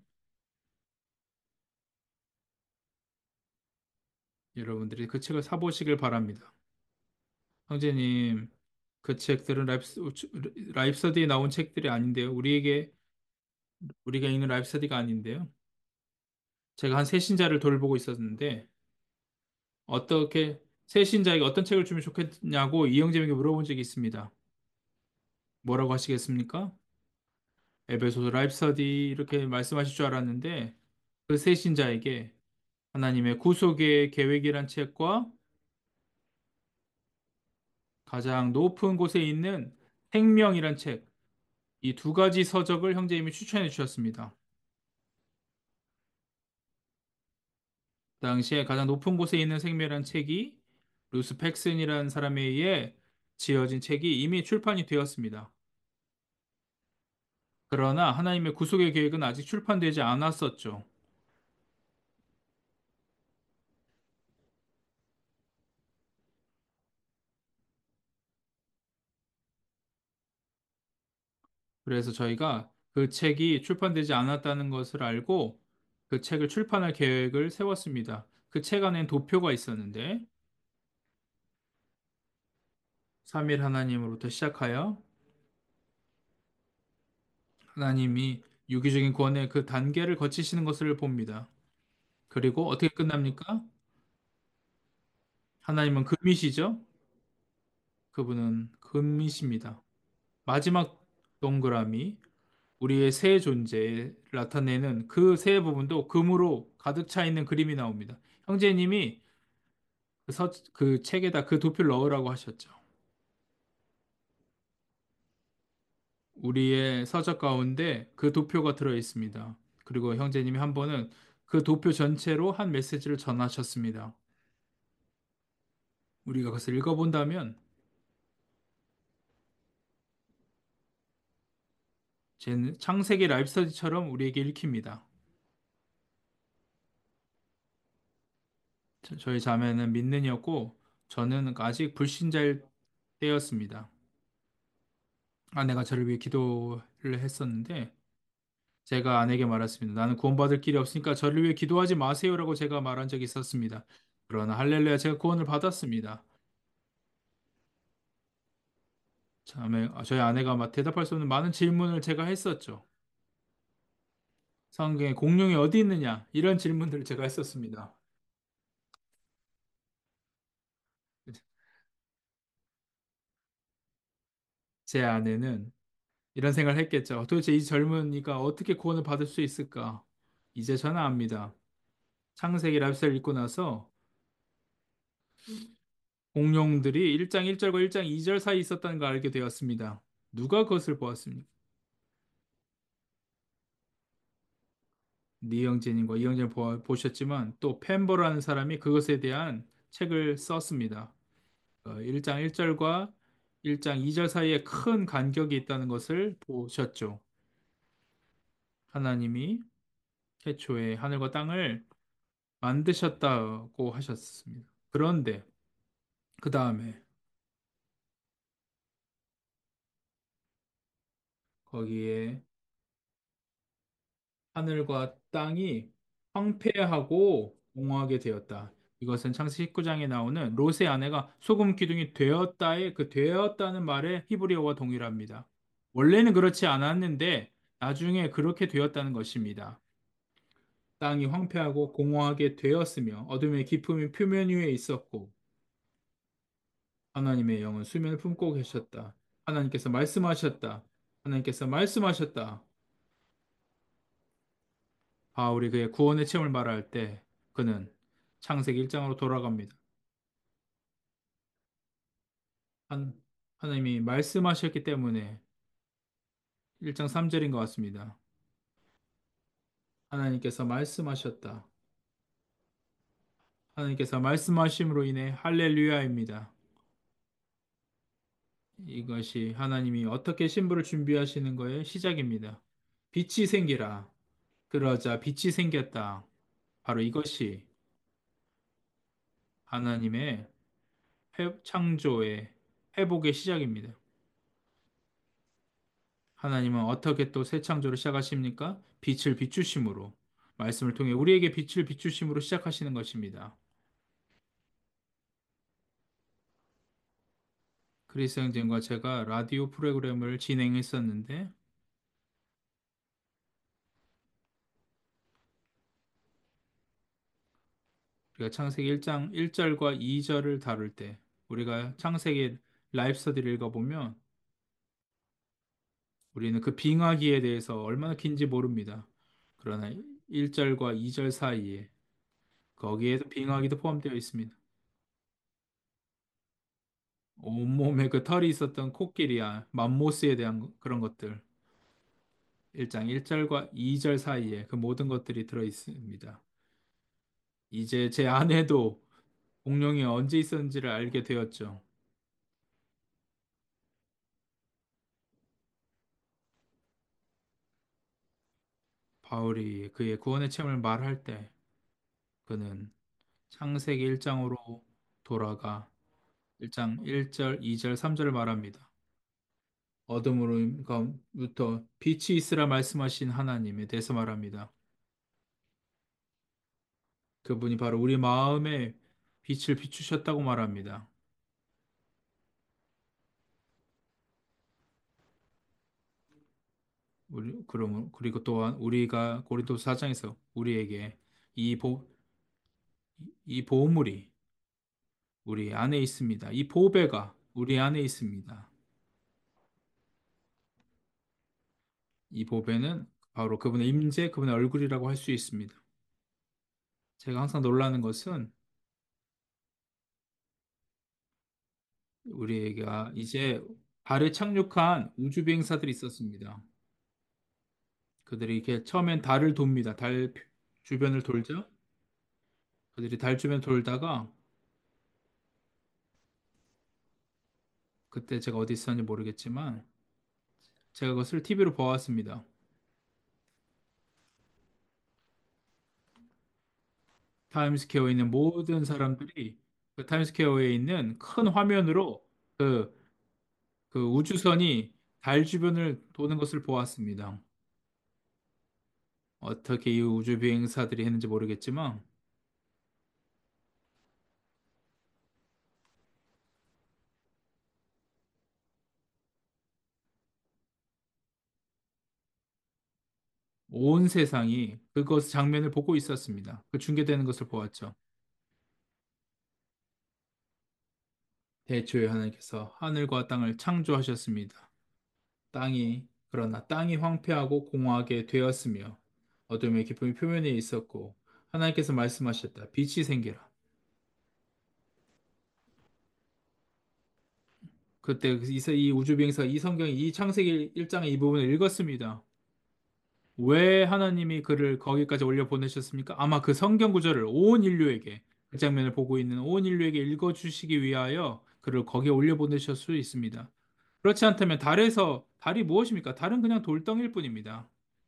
여러분들이 그 책을 사보시길 바랍니다. 형제님, 그 책들은 라이프스, 라이프서디에 나온 책들이 아닌데요. 우리에게 우리가 읽는 라이프서디가 아닌데요. 제가 한 세신자를 돌보고 있었는데 어떻게 세신자에게 어떤 책을 주면 좋겠냐고 이영재에게 물어본 적이 있습니다. 뭐라고 하시겠습니까? 에베소서 라이프서디 이렇게 말씀하실 줄 알았는데 그 세신자에게 하나님의 구속의 계획이란 책과 가장 높은 곳에 있는 생명이란 책, 이 두 가지 서적을 형제님이 추천해 주셨습니다. 그 당시에 가장 높은 곳에 있는 생명이란 책이 루스 팩슨이라는 사람에 의해 지어진 책이 이미 출판이 되었습니다. 그러나 하나님의 구속의 계획은 아직 출판되지 않았었죠. 그래서 저희가 그 책이 출판되지 않았다는 것을 알고 그 책을 출판할 계획을 세웠습니다. 그 책 안엔 도표가 있었는데 삼일 하나님으로부터 시작하여 하나님이 유기적인 구원의 그 단계를 거치시는 것을 봅니다. 그리고 어떻게 끝납니까? 하나님은 금이시죠? 그분은 금이십니다. 마지막 동그라미, 우리의 새 존재를 나타내는 그 새 부분도 금으로 가득 차 있는 그림이 나옵니다. 형제님이 그, 서, 그 책에다 그 도표를 넣으라고 하셨죠. 우리의 서적 가운데 그 도표가 들어 있습니다. 그리고 형제님이 한 번은 그 도표 전체로 한 메시지를 전하셨습니다. 우리가 그것을 읽어본다면 제 창세기 라이프스터디처럼 우리에게 읽힙니다. 저- 저희 자매는 믿는이었고 저는 아직 불신자일 때였습니다. 아내가 저를 위해 기도를 했었는데 제가 아내에게 말했습니다. 나는 구원받을 길이 없으니까 저를 위해 기도하지 마세요라고 제가 말한 적이 있었습니다. 그러나 할렐루야 제가 구원을 받았습니다. 자매, 아, 저희 아내가 막 대답할 수 없는 많은 질문을 제가 했었죠. 성경에 공룡이 어디 있느냐? 이런 질문들을 제가 했었습니다. 제 아내는 이런 생각을 했겠죠. 도대체 이 젊은이가 어떻게 구원을 받을 수 있을까? 이제 저는 압니다. 창세기 랍스를 읽고 나서 공룡들이 일 장 일 절과 일 장 이 절 사이에 있었다는 걸 알게 되었습니다. 누가 그것을 보았습니까? 니영재님과 이영재님 보- 보셨지만 또 펜버라는 사람이 그것에 대한 책을 썼습니다. 어, 일 장 일 절과 일 장 이 절 사이에 큰 간격이 있다는 것을 보셨죠. 하나님이 태초에 하늘과 땅을 만드셨다고 하셨습니다. 그런데 그 다음에 거기에 하늘과 땅이 황폐하고 공허하게 되었다. 이것은 창세기 십구 장에 나오는 롯의 아내가 소금 기둥이 되었다의 그 되었다는 말에 히브리어와 동일합니다. 원래는 그렇지 않았는데 나중에 그렇게 되었다는 것입니다. 땅이 황폐하고 공허하게 되었으며 어둠의 깊음이 표면 위에 있었고 하나님의 영은 수면을 품고 계셨다. 하나님께서 말씀하셨다. 하나님께서 말씀하셨다. 바울이 그의 구원의 체험을 말할 때 그는 창세기 일 장으로 돌아갑니다. 한, 하나님이 말씀하셨기 때문에 일 장 삼 절인 것 같습니다. 하나님께서 말씀하셨다. 하나님께서 말씀하심으로 인해 할렐루야입니다. 이것이 하나님이 어떻게 신부를 준비하시는 거의 시작입니다. 빛이 생기라. 그러자 빛이 생겼다. 바로 이것이 하나님의 회- 창조의 회복의 시작입니다. 하나님은 어떻게 또 새 창조를 시작하십니까? 빛을 비추심으로, 말씀을 통해 우리에게 빛을 비추심으로 시작하시는 것입니다. 크리스 형제과 제가 라디오 프로그램을 진행했었는데, 우리가 창세기 일 장 일 절과 이 절을 다룰 때, 우리가 창세기 라이프 스터디를 읽어보면, 우리는 그 빙하기에 대해서 얼마나 긴지 모릅니다. 그러나 일 절과 이 절 사이에, 거기에도 빙하기도 포함되어 있습니다. 온몸에 그 털이 있었던 코끼리야, 맘모스에 대한 그런 것들. 일 장 일 절과 이 절 사이에 그 모든 것들이 들어 있습니다. 이제 제 아내도 공룡이 언제 있었는지를 알게 되었죠. 바울이 그의 구원의 체험을 말할 때 그는 창세기 일 장으로 돌아가 일 장 일 절, 이 절, 삼 절을 말합니다. 어둠으로부터 빛이 있으라 말씀하신 하나님에 대해서 말합니다. 그분이 바로 우리 마음에 빛을 비추셨다고 말합니다. 우리, 그러면, 그리고 또한 우리가 고린도서 사 장에서 우리에게 이 보, 이 보물이 우리 안에 있습니다. 이 보배가 우리 안에 있습니다. 이 보배는 바로 그분의 임재, 그분의 얼굴이라고 할 수 있습니다. 제가 항상 놀라는 것은 우리가 이제 달에 착륙한 우주 비행사들이 있었습니다. 그들이 이렇게 처음엔 달을 돕니다. 달 주변을 돌죠. 그들이 달 주변 돌다가 그때 제가 어디 있었는지 모르겠지만 제가 그것을 티비로 보았습니다. 타임스퀘어에 있는 모든 사람들이 그 타임스퀘어에 있는 큰 화면으로 그, 그 우주선이 달 주변을 도는 것을 보았습니다. 어떻게 이 우주 비행사들이 했는지 모르겠지만 온 세상이 그것 장면을 보고 있었습니다. 그 중계되는 것을 보았죠. 대초에 하나님께서 하늘과 땅을 창조하셨습니다. 땅이 그러나 땅이 황폐하고 공허하게 되었으며 어둠의 깊음이 표면에 있었고 하나님께서 말씀하셨다. 빛이 생기라. 그때 이, 이 우주 비행사 이 성경 이 창세기 일 장의 이 부분을 읽었습니다. 왜 하나님이 그를 거기까지 올려 보내셨습니까? 아마 그 성경 구절을 온 인류에게 그 장면을 보고 있는 온 인류에게 읽어 주시기 위하여 그를 거기에 올려 보내실 수 있습니다. 그렇지 않다면 달에서 달이 무엇입니까? 달은 그냥 돌덩이일 뿐입니다.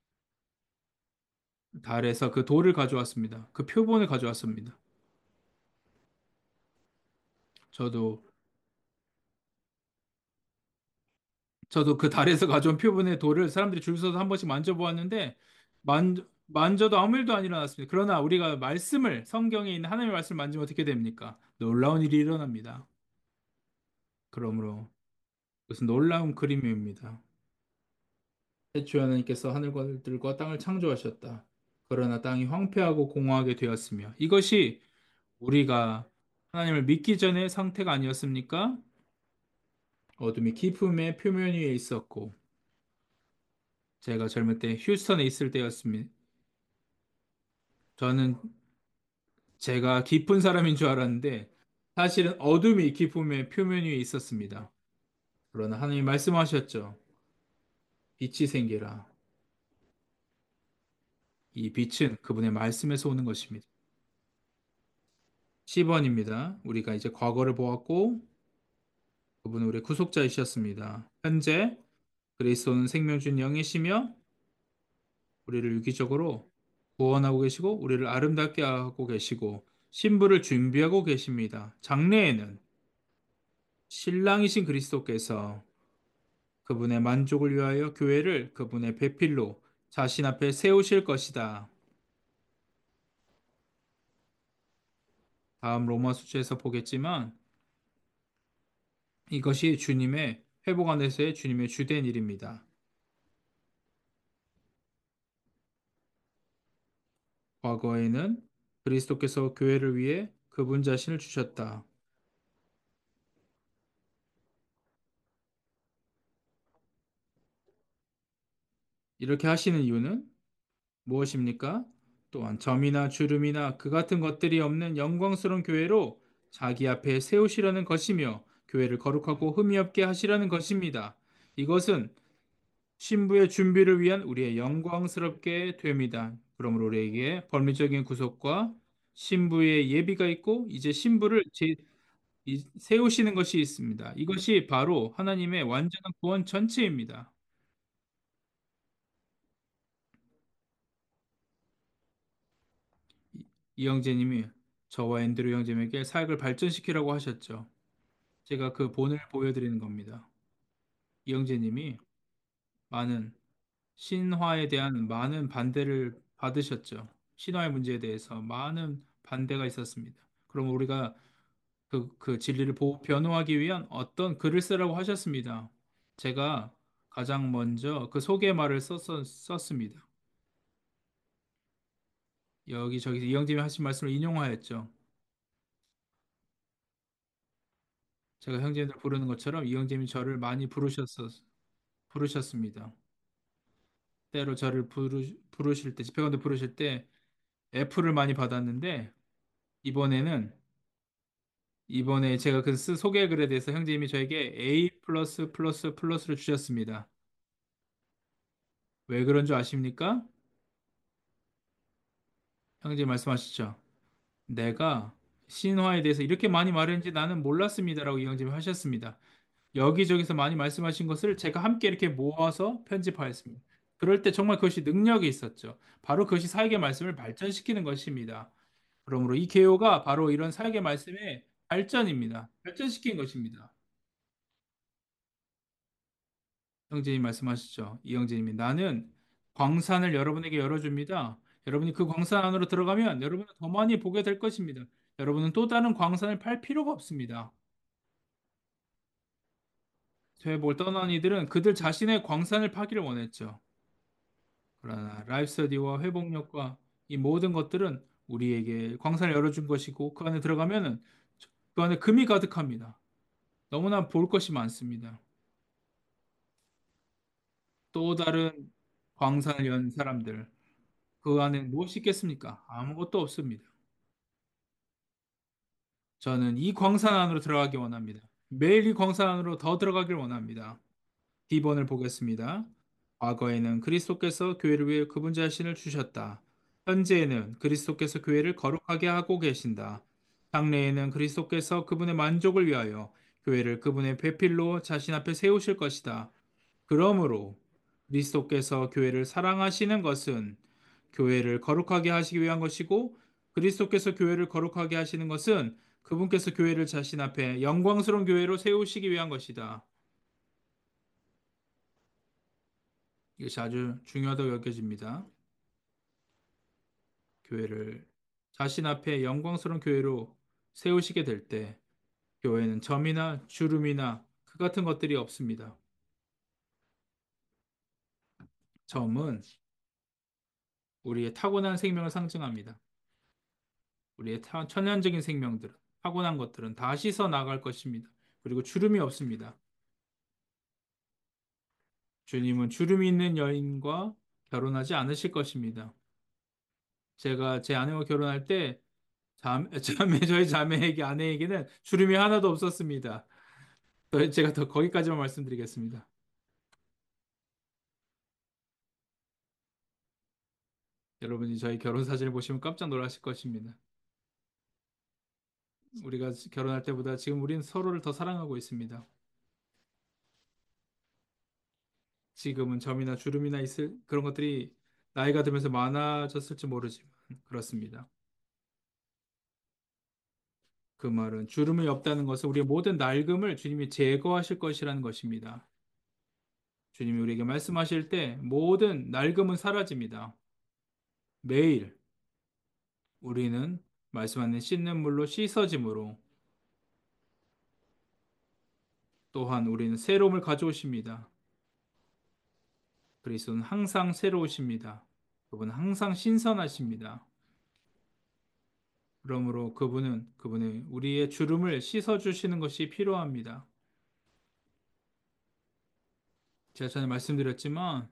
달에서 그 돌을 가져왔습니다. 그 표본을 가져왔습니다. 저도 저도 그 달에서 가져온 표본의 돌을 사람들이 줄 서서 한 번씩 만져보았는데 만져도 아무 일도 안 일어났습니다. 그러나 우리가 말씀을, 성경에 있는 하나님의 말씀을 만지면 어떻게 됩니까? 놀라운 일이 일어납니다. 그러므로 그것은 놀라운 그림입니다. 태초에 하나님께서 하늘과 들과 땅을 창조하셨다. 그러나 땅이 황폐하고 공허하게 되었으며 이것이 우리가 하나님을 믿기 전의 상태가 아니었습니까? 어둠이 깊음의 표면 위에 있었고 제가 젊을 때 휴스턴에 있을 때였습니다. 저는 제가 깊은 사람인 줄 알았는데 사실은 어둠이 깊음의 표면 위에 있었습니다. 그러나 하나님이 말씀하셨죠. 빛이 생기라. 이 빛은 그분의 말씀에서 오는 것입니다. 십 번입니다. 우리가 이제 과거를 보았고 그분은 우리의 구속자이셨습니다. 현재 그리스도는 생명 준 영이시며 우리를 유기적으로 구원하고 계시고 우리를 아름답게 하고 계시고 신부를 준비하고 계십니다. 장래에는 신랑이신 그리스도께서 그분의 만족을 위하여 교회를 그분의 배필로 자신 앞에 세우실 것이다. 다음 로마 수치에서 보겠지만 이것이 주님의 회복 안에서의 주님의 주된 일입니다. 과거에는 그리스도께서 교회를 위해 그분 자신을 주셨다. 이렇게 하시는 이유는 무엇입니까? 또한 점이나 주름이나 그 같은 것들이 없는 영광스러운 교회로 자기 앞에 세우시려는 것이며 교회를 거룩하고 흠이 없게 하시려는 것입니다. 이것은 신부의 준비를 위한 우리의 영광스럽게 됩니다. 그러므로 우리에게 벌미적인 구속과 신부의 예비가 있고 이제 신부를 제- 이- 세우시는 것이 있습니다. 이것이 바로 하나님의 완전한 구원 전체입니다. 이- 이영재님이 저와 앤드류 형제에게 사역을 발전시키라고 하셨죠. 제가 그 본을 보여드리는 겁니다. 이영재님이 많은 신화에 대한 많은 반대를 받으셨죠. 신화의 문제에 대해서 많은 반대가 있었습니다. 그럼 우리가 그, 그 진리를 보, 변호하기 위한 어떤 글을 쓰라고 하셨습니다. 제가 가장 먼저 그 소개말을 썼, 썼습니다. 여기저기 이영재님이 하신 말씀을 인용하였죠. 제가 형제님들 부르는 것처럼 이영재님이 저를 많이 부르셨, 부르셨습니다. 때로 저를 부르, 부르실 때, 집회관도 부르실 때 F를 많이 받았는데, 이번에는, 이번에 제가 그 쓰- 소개 글에 대해서 형제님이 저에게 A 플러스 플러스 플러스를 주셨습니다. 왜 그런 줄 아십니까? 형제님 말씀하시죠. 내가 신화에 대해서 이렇게 많이 말했는지 나는 몰랐습니다라고 이 형제님이 하셨습니다. 여기저기서 많이 말씀하신 것을 제가 함께 이렇게 모아서 편집하였습니다. 그럴 때 정말 그것이 능력이 있었죠. 바로 그것이 사역의 말씀을 발전시키는 것입니다. 그러므로 이 개요가 바로 이런 사역의 말씀의 발전입니다. 발전시킨 것입니다. 형제님 말씀하시죠. 이형제님이 나는 광산을 여러분에게 열어줍니다. 여러분이 그 광산 안으로 들어가면 여러분은 더 많이 보게 될 것입니다. 여러분은 또 다른 광산을 팔 필요가 없습니다. 퇴보를 떠난 이들은 그들 자신의 광산을 파기를 원했죠. 그러나 라이프스터디와 회복력과 이 모든 것들은 우리에게 광산을 열어준 것이고 그 안에 들어가면은 그 안에 금이 가득합니다. 너무나 볼 것이 많습니다. 또 다른 광산을 연 사람들 그 안에 무엇이 있겠습니까? 아무것도 없습니다. 저는 이 광산 안으로 들어가기 원합니다. 매일 이 광산 안으로 더 들어가길 원합니다. 디번을 보겠습니다. 과거에는 그리스도께서 교회를 위해 그분 자신을 주셨다. 현재에는 그리스도께서 교회를 거룩하게 하고 계신다. 장래에는 그리스도께서 그분의 만족을 위하여 교회를 그분의 배필로 자신 앞에 세우실 것이다. 그러므로 그리스도께서 교회를 사랑하시는 것은 교회를 거룩하게 하시기 위한 것이고 그리스도께서 교회를 거룩하게 하시는 것은 그분께서 교회를 자신 앞에 영광스러운 교회로 세우시기 위한 것이다. 이것이 아주 중요하다고 여겨집니다. 교회를 자신 앞에 영광스러운 교회로 세우시게 될 때, 교회는 점이나 주름이나 그 같은 것들이 없습니다. 점은 우리의 타고난 생명을 상징합니다. 우리의 타- 천연적인 생명들은, 타고난 것들은 다 씻어 나갈 것입니다. 그리고 주름이 없습니다. 주님은 주름이 있는 여인과 결혼하지 않으실 것입니다. 제가 제 아내와 결혼할 때 자매, 자매, 저희 자매에게, 아내에게는 주름이 하나도 없었습니다. 더- 제가 더 거기까지만 말씀드리겠습니다. 여러분이 저희 결혼 사진을 보시면 깜짝 놀라실 것입니다. 우리가 결혼할 때보다 지금 우리는 서로를 더 사랑하고 있습니다. 지금은 점이나 주름이나 있을 그런 것들이 나이가 들면서 많아졌을지 모르지만 그렇습니다. 그 말은 주름이 없다는 것은 우리의 모든 낡음을 주님이 제거하실 것이라는 것입니다. 주님이 우리에게 말씀하실 때 모든 낡음은 사라집니다. 매일 우리는 말씀 안에 씻는 물로 씻어짐으로 또한 우리는 새로움을 가져오십니다. 그리스도는 항상 새로우십니다. 그분은 항상 신선하십니다. 그러므로 그분은 그분의 우리의 주름을 씻어 주시는 것이 필요합니다. 제가 전에 말씀드렸지만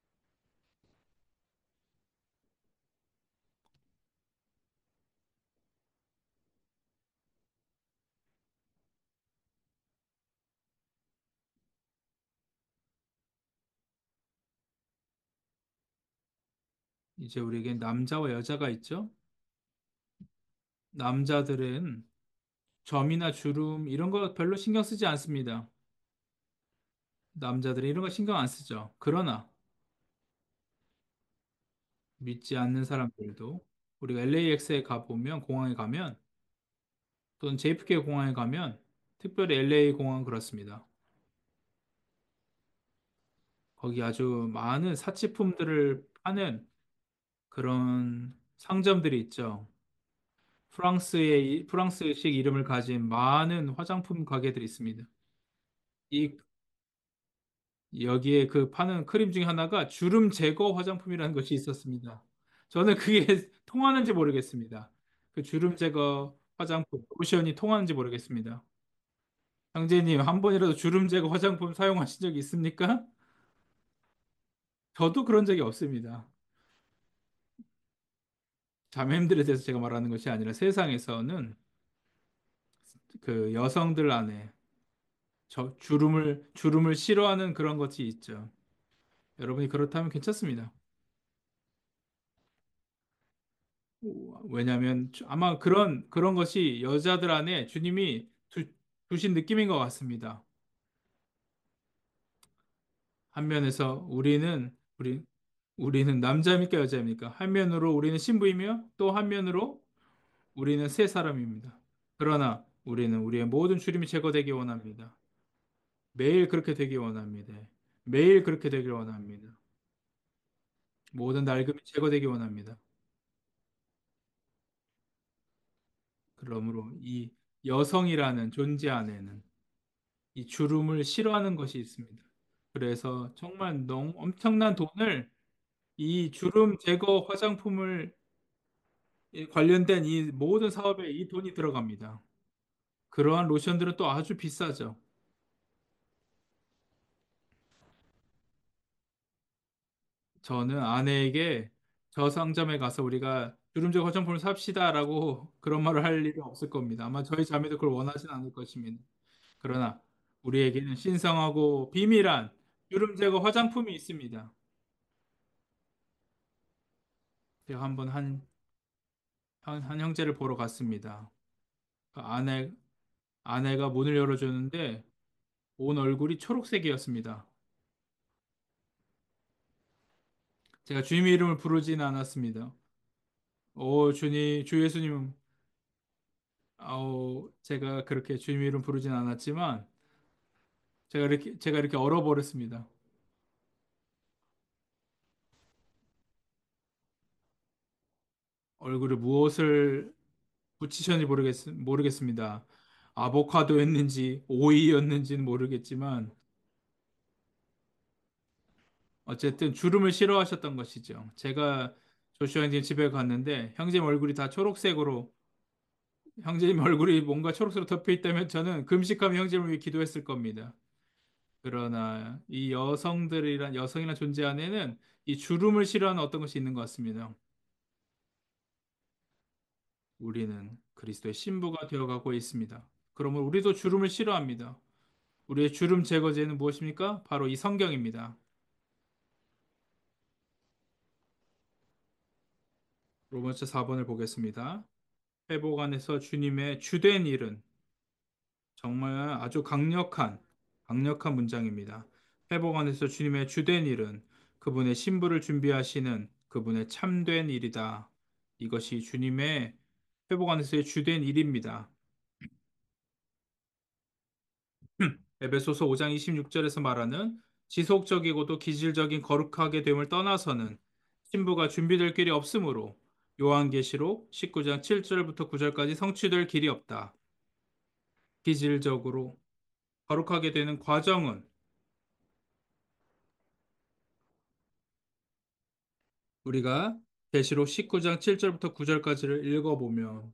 이제 우리에게 남자와 여자가 있죠. 남자들은 점이나 주름 이런 거 별로 신경 쓰지 않습니다. 남자들은 이런 거 신경 안 쓰죠. 그러나 믿지 않는 사람들도 우리가 엘에이엑스에 가보면 공항에 가면 또는 제이에프케이 공항에 가면 특별히 엘에이 공항 그렇습니다. 거기 아주 많은 사치품들을 파는 그런 상점들이 있죠. 프랑스의 프랑스식 이름을 가진 많은 화장품 가게들이 있습니다. 이 여기에 그 파는 크림 중에 하나가 주름 제거 화장품이라는 것이 있었습니다. 저는 그게 통하는지 모르겠습니다. 그 주름 제거 화장품, 로션이 통하는지 모르겠습니다. 형제님, 한 번이라도 주름 제거 화장품 사용하신 적이 있습니까? 저도 그런 적이 없습니다. 자매님들에 대해서 제가 말하는 것이 아니라 세상에서는 그 여성들 안에 저 주름을 주름을 싫어하는 그런 것이 있죠. 여러분이 그렇다면 괜찮습니다. 왜냐하면 주- 아마 그런 그런 것이 여자들 안에 주님이 두, 두신 느낌인 것 같습니다. 한 면에서 우리는 우리 우리는 남자입니까 여자입니까? 한 면으로 우리는 신부이며 또 한 면으로 우리는 새 사람입니다. 그러나 우리는 우리의 모든 주림이 제거되기 원합니다. 매일 그렇게 되기 원합니다. 매일 그렇게 되길 원합니다. 모든 낡음이 제거되기 원합니다. 그러므로 이 여성이라는 존재 안에는 이 주름을 싫어하는 것이 있습니다. 그래서 정말 너무 엄청난 돈을 이 주름 제거 화장품을 이 관련된 이 모든 사업에 이 돈이 들어갑니다. 그러한 로션들은 또 아주 비싸죠. 저는 아내에게 저 상점에 가서 우리가 주름 제거 화장품을 삽시다라고 그런 말을 할 일은 없을 겁니다. 아마 저희 자매도 그걸 원하진 않을 것입니다. 그러나 우리에게는 신성하고 비밀한 주름 제거 화장품이 있습니다. 제가 한번 한, 한, 한 형제를 보러 갔습니다. 그 아내, 아내가 문을 열어주는데 온 얼굴이 초록색이었습니다. 제가 주님의 이름을 부르지는 않았습니다. 오, 주님, 주 예수님, 아우, 제가 그렇게 주님의 이름 부르진 않았지만 제가 이렇게, 제가 이렇게 얼어버렸습니다. 얼굴에 무엇을 붙이셨는지 모르겠, 모르겠습니다. 아보카도였는지 오이였는지는 모르겠지만 어쨌든 주름을 싫어하셨던 것이죠. 제가 조슈아 형제 집에 갔는데 형제님 얼굴이 다 초록색으로 형제님 얼굴이 뭔가 초록색으로 덮여 있다면 저는 금식하며 형제님을 위해 기도했을 겁니다. 그러나 이 여성들이란 여성이란 존재 안에는 이 주름을 싫어하는 어떤 것이 있는 것 같습니다. 우리는 그리스도의 신부가 되어가고 있습니다. 그러면 우리도 주름을 싫어합니다. 우리의 주름 제거제는 무엇입니까? 바로 이 성경입니다. 로마서 사 번을 보겠습니다. 회복 안에서 주님의 주된 일은 정말 아주 강력한, 강력한 문장입니다. 회복 안에서 주님의 주된 일은 그분의 신부를 준비하시는 그분의 참된 일이다. 이것이 주님의 회복 안에서의 주된 일입니다. 에베소서 오 장 이십육 절에서 말하는 지속적이고도 기질적인 거룩하게 됨을 떠나서는 신부가 준비될 길이 없으므로 요한계시록 십구 장 칠 절부터 구 절까지 성취될 길이 없다. 기질적으로 거룩하게 되는 과정은 우리가 계시록 십구 장 칠 절부터 구 절까지를 읽어보면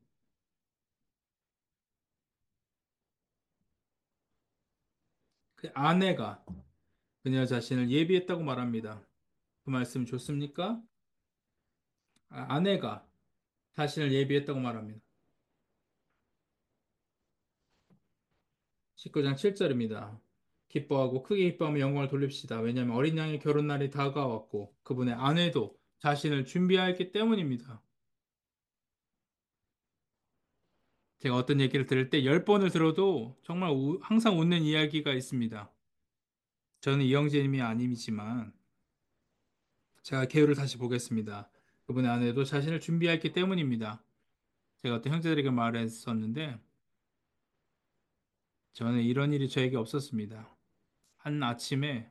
그 아내가 그녀 자신을 예비했다고 말합니다. 그 말씀 좋습니까? 아, 아내가 자신을 예비했다고 말합니다. 십구 장 칠 절입니다. 기뻐하고 크게 기뻐하며 영광을 돌립시다. 왜냐하면 어린 양의 결혼 날이 다가왔고 그분의 아내도 자신을 준비하였기 때문입니다. 제가 어떤 얘기를 들을 때 열 번을 들어도 정말 우- 항상 웃는 이야기가 있습니다. 저는 이영재님이 아님이지만 제가 개요를 다시 보겠습니다. 그분의 아내도 자신을 준비했기 때문입니다. 제가 어떤 형제들에게 말했었는데 저는 이런 일이 저에게 없었습니다. 한 아침에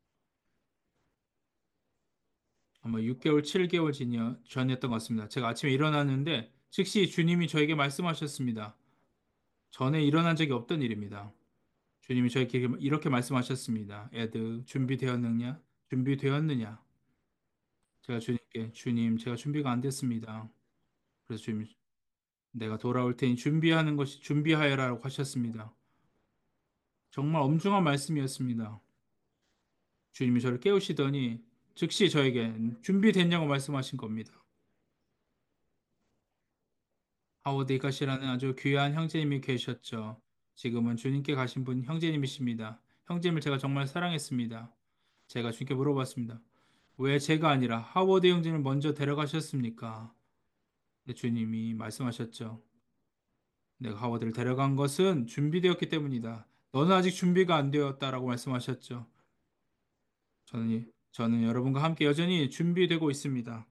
아마 육 개월, 칠 개월 전이었- 전이었던 것 같습니다. 제가 아침에 일어났는데 즉시 주님이 저에게 말씀하셨습니다. 전에 일어난 적이 없던 일입니다. 주님이 저에게 이렇게 말씀하셨습니다. 애드, 준비되었느냐? 준비되었느냐? 제가 주님께, 주님, 제가 준비가 안 됐습니다. 그래서 주님, 내가 돌아올 테니 준비하는 것이 준비하여라고 하셨습니다. 정말 엄중한 말씀이었습니다. 주님이 저를 깨우시더니 즉시 저에게 준비됐냐고 말씀하신 겁니다. 하워드 이카시라는 아주 귀한 형제님이 계셨죠. 지금은 주님께 가신 분 형제님이십니다. 형제님을 제가 정말 사랑했습니다. 제가 주님께 물어봤습니다. 왜 제가 아니라 하워드 형제님을 먼저 데려가셨습니까? 근데 주님이 말씀하셨죠. 내가 하워드를 데려간 것은 준비되었기 때문이다. 너는 아직 준비가 안 되었다라고 말씀하셨죠. 저는, 저는 여러분과 함께 여전히 준비되고 있습니다.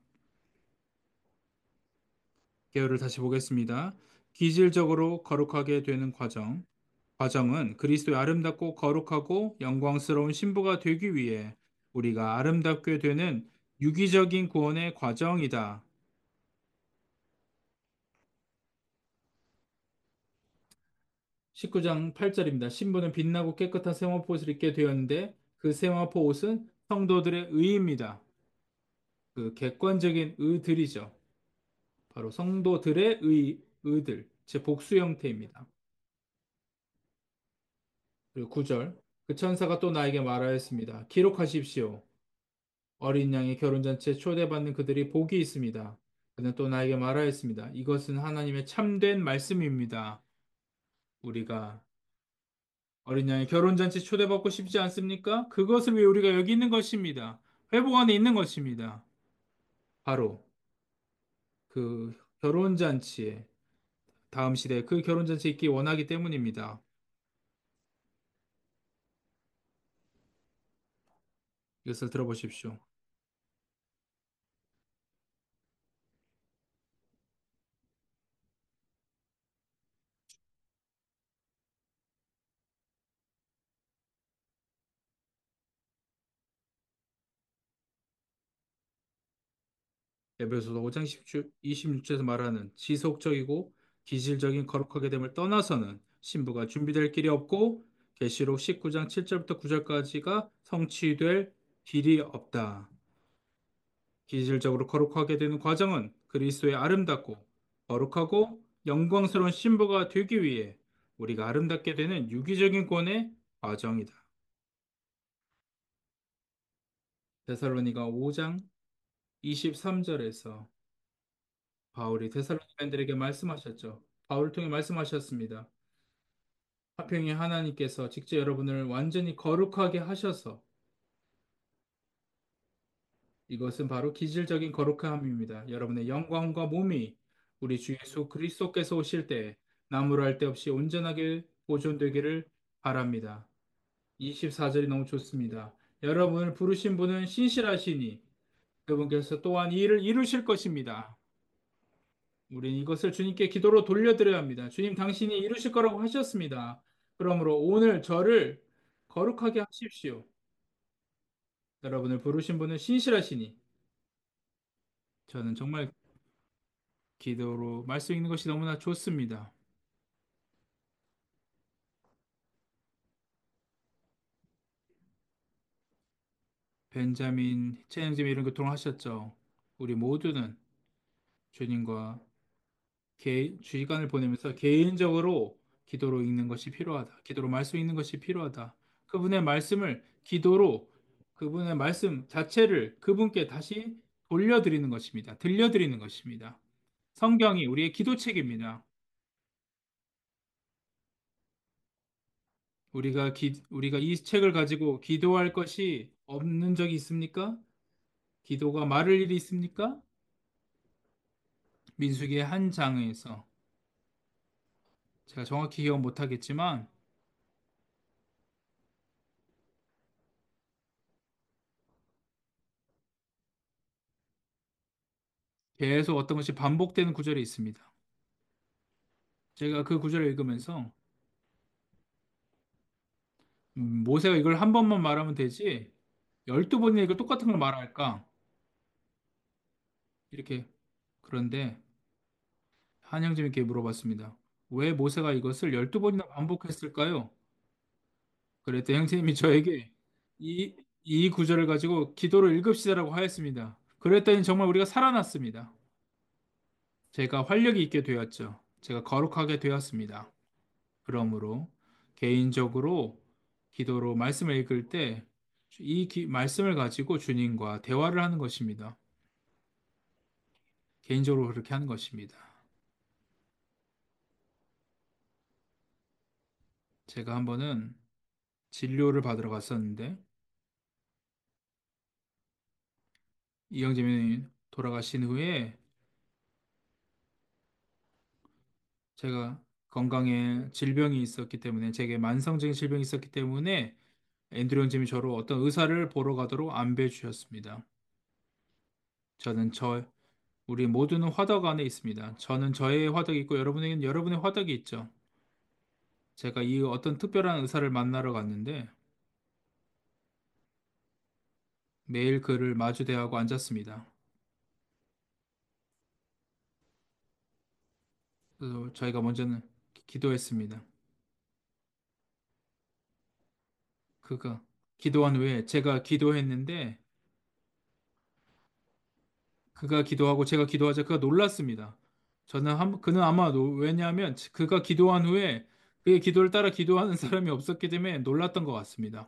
계열을 다시 보겠습니다. 기질적으로 거룩하게 되는 과정. 과정은 그리스도의 아름답고 거룩하고 영광스러운 신부가 되기 위해 우리가 아름답게 되는 유기적인 구원의 과정이다. 십구 장 팔 절입니다. 신부는 빛나고 깨끗한 세마포 옷을 입게 되었는데 그 세마포 옷은 성도들의 의입니다. 그 객관적인 의들이죠. 바로 성도들의 의, 의들, 제 복수 형태입니다. 그리고 구 절. 그 천사가 또 나에게 말하였습니다. 기록하십시오. 어린 양의 결혼잔치에 초대받는 그들이 복이 있습니다. 그는 또 나에게 말하였습니다. 이것은 하나님의 참된 말씀입니다. 우리가 어린 양의 결혼잔치 초대받고 싶지 않습니까? 그것을 위해 우리가 여기 있는 것입니다. 회복 안에 있는 것입니다. 바로 그 결혼잔치에 다음 시대에 그 결혼잔치에 있기 원하기 때문입니다. 이것을 들어보십시오. 에베소서 오 장 이십육 절에서 말하는 지속적이고 기질적인 거룩하게 됨을 떠나서는 신부가 준비될 길이 없고 계시록 십구 장 칠 절부터 구 절까지가 성취될 길이 없다. 기질적으로 거룩하게 되는 과정은 그리스도의 아름답고 거룩하고 영광스러운 신부가 되기 위해 우리가 아름답게 되는 유기적인 권의 과정이다. 데살로니가 오 장 이십삼 절에서 바울이 데살로니가인들에게 말씀하셨죠. 바울을 통해 말씀하셨습니다. 화평의 하나님께서 직접 여러분을 완전히 거룩하게 하셔서 이것은 바로 기질적인 거룩함입니다. 여러분의 영광과 몸이 우리 주 예수 그리스도께서 오실 때 나무랄 데 없이 온전하게 보존되기를 바랍니다. 이십사 절이 너무 좋습니다. 여러분을 부르신 분은 신실하시니 그분께서 또한 이 일을 이루실 것입니다. 우리는 이것을 주님께 기도로 돌려드려야 합니다. 주님 당신이 이루실 거라고 하셨습니다. 그러므로 오늘 저를 거룩하게 하십시오. 여러분을 부르신 분은 신실하시니 저는 정말 기도로 말씀 읽는 것이 너무나 좋습니다. 벤자민 체형점이 이런 교통을 하셨죠. 우리 모두는 주님과 개, 주시간을 보내면서 개인적으로 기도로 읽는 것이 필요하다. 기도로 말씀 읽는 것이 필요하다. 그분의 말씀을 기도로 그분의 말씀 자체를 그분께 다시 돌려드리는 것입니다. 들려드리는 것입니다. 성경이 우리의 기도책입니다. 우리가 기, 우리가 이 책을 가지고 기도할 것이 없는 적이 있습니까? 기도가 말을 일이 있습니까? 민수기의 한 장에서 제가 정확히 기억 못하겠지만 계속 어떤 것이 반복되는 구절이 있습니다. 제가 그 구절을 읽으면서 음, 모세가 이걸 한 번만 말하면 되지 열두 번이나 이걸 똑같은 걸 말할까? 이렇게 그런데 한영님께 물어봤습니다. 왜 모세가 이것을 열두 번이나 반복했을까요? 그랬더니 형제님이 저에게 이, 이 구절을 가지고 기도를 읽읍시다라고 하였습니다. 그랬더니 정말 우리가 살아났습니다. 제가 활력이 있게 되었죠. 제가 거룩하게 되었습니다. 그러므로 개인적으로 기도로 말씀을 읽을 때 이 말씀을 가지고 주님과 대화를 하는 것입니다. 개인적으로 그렇게 하는 것입니다. 제가 한 번은 진료를 받으러 갔었는데 이영재님이 돌아가신 후에 제가 건강에 질병이 있었기 때문에 제게 만성적인 질병이 있었기 때문에 앤드류 형제님이 저로 어떤 의사를 보러 가도록 안배해 주셨습니다. 저는 저 우리 모두는 화덕 안에 있습니다. 저는 저의 화덕이 있고 여러분에게는 여러분의 화덕이 있죠. 제가 이 어떤 특별한 의사를 만나러 갔는데 매일 그를 마주 대하고 앉았습니다. 그래서 저희가 먼저는 기- 기도했습니다. 그가 기도한 후에 제가 기도했는데 그가 기도하고 제가 기도하자 그가 놀랐습니다. 저는 한, 그는 아마 노- 왜냐하면 그가 기도한 후에 그의 기도를 따라 기도하는 사람이 없었기 때문에 놀랐던 것 같습니다.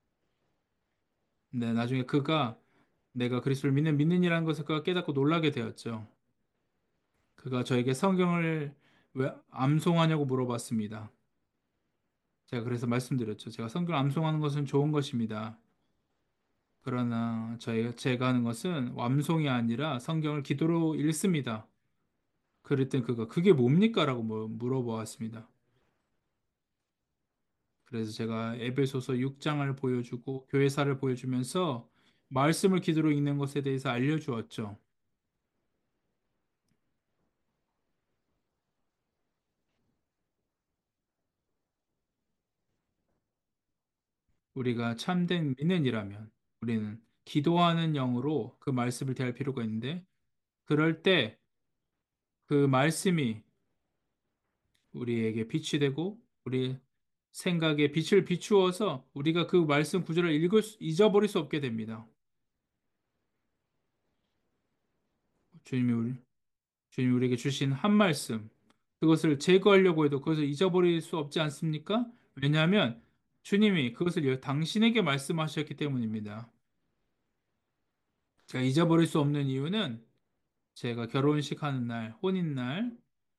네, 나중에 그가 내가 그리스도를 믿는 믿는이라는 것을 그가 깨닫고 놀라게 되었죠. 그가 저에게 성경을 왜 암송하냐고 물어봤습니다. 제가 그래서 말씀드렸죠. 제가 성경 암송하는 것은 좋은 것입니다. 그러나 저희 제가 하는 것은 암송이 아니라 성경을 기도로 읽습니다. 그랬더니 그가 그게 뭡니까? 라고 뭐 물어보았습니다. 그래서 제가 에베소서 육 장을 보여주고 교회사를 보여주면서 말씀을 기도로 읽는 것에 대해서 알려주었죠. 우리가 참된 믿는이라면 우리는 기도하는 영으로 그 말씀을 대할 필요가 있는데 그럴 때 그 말씀이 우리에게 빛이 되고 우리 생각에 빛을 비추어서 우리가 그 말씀 구절을 읽을 수, 잊어버릴 수 없게 됩니다. 주님이 우리, 주님이 우리에게 주신 한 말씀, 그것을 제거하려고 해도 그것을 잊어버릴 수 없지 않습니까? 왜냐하면 주님이 그것을 여- 당신에게 말씀하셨기 때문입니다. 제가 잊어버릴 수 없는 이유는 제가 결혼식 하는 날, 혼인 날,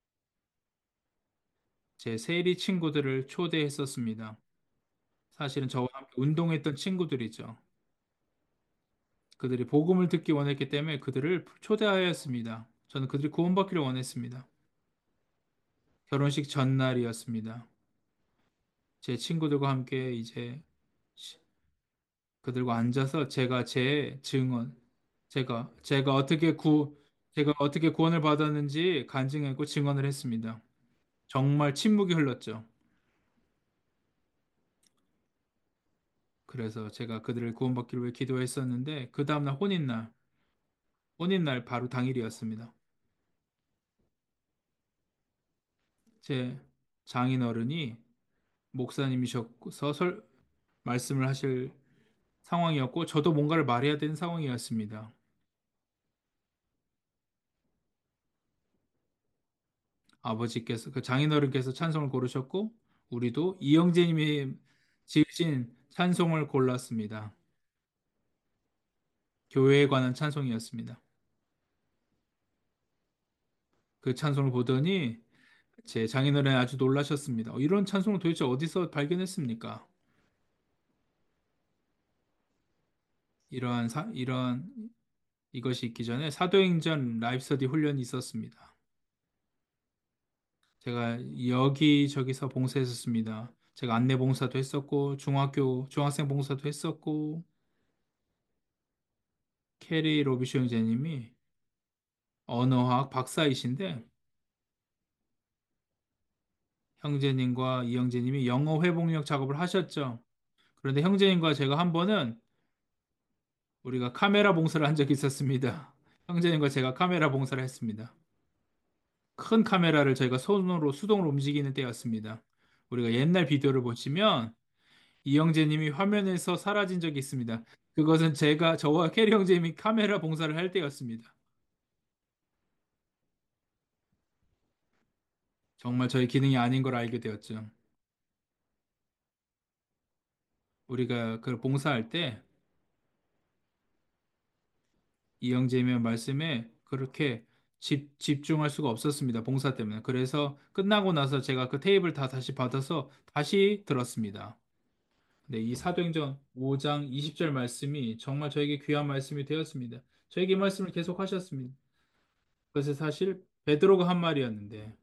제 세리 친구들을 초대했었습니다. 사실은 저와 함께 운동했던 친구들이죠. 그들이 복음을 듣기 원했기 때문에 그들을 초대하였습니다. 저는 그들이 구원받기를 원했습니다. 결혼식 전날이었습니다. 제 친구들과 함께 이제 시- 그들과 앉아서 제가 제 증언, 제가 제가 어떻게 구 제가 어떻게 구원을 받았는지 간증했고 증언을 했습니다. 정말 침묵이 흘렀죠. 그래서 제가 그들을 구원받기를 위해 기도했었는데 그 다음날 혼인날, 혼인날 바로 당일이었습니다. 제 장인어른이 목사님이셔서 설, 말씀을 하실 상황이었고 저도 뭔가를 말해야 되는 상황이었습니다. 아버지께서 그 장인어른께서 찬송을 고르셨고 우리도 이영재님이 지으신 찬송을 골랐습니다. 교회에 관한 찬송이었습니다. 그 찬송을 보더니 제 장인어른이 아주 놀라셨습니다. 어, 이런 찬송을 도대체 어디서 발견했습니까? 이러한 사, 이런 이것이 있기 전에 사도행전 라이프스터디 훈련이 있었습니다. 제가 여기저기서 봉사했었습니다. 제가 안내 봉사도 했었고 중학교 중학생 봉사도 했었고 캐리 로비쇼 형제님이 언어학 박사이신데 형제님과 이형제님이 영어 회복력 작업을 하셨죠. 그런데 형제님과 제가 한 번은 우리가 카메라 봉사를 한 적이 있었습니다. 형제님과 제가 카메라 봉사를 했습니다. 큰 카메라를 저희가 손으로 수동으로 움직이는 때였습니다. 우리가 옛날 비디오를 보시면 이형제님이 화면에서 사라진 적이 있습니다. 그것은 제가 저와 캐리 형제님이 카메라 봉사를 할 때였습니다. 정말 저희 기능이 아닌 걸 알게 되었죠. 우리가 그 봉사할 때 이형제님 말씀에 그렇게 집, 집중할 수가 없었습니다. 봉사 때문에. 그래서 끝나고 나서 제가 그 테이블 다 다시 받아서 다시 들었습니다. 네, 이 사도행전 오 장 이십 절 말씀이 정말 저에게 귀한 말씀이 되었습니다. 저에게 이 말씀을 계속 하셨습니다. 그것이 사실 베드로가 한 말이었는데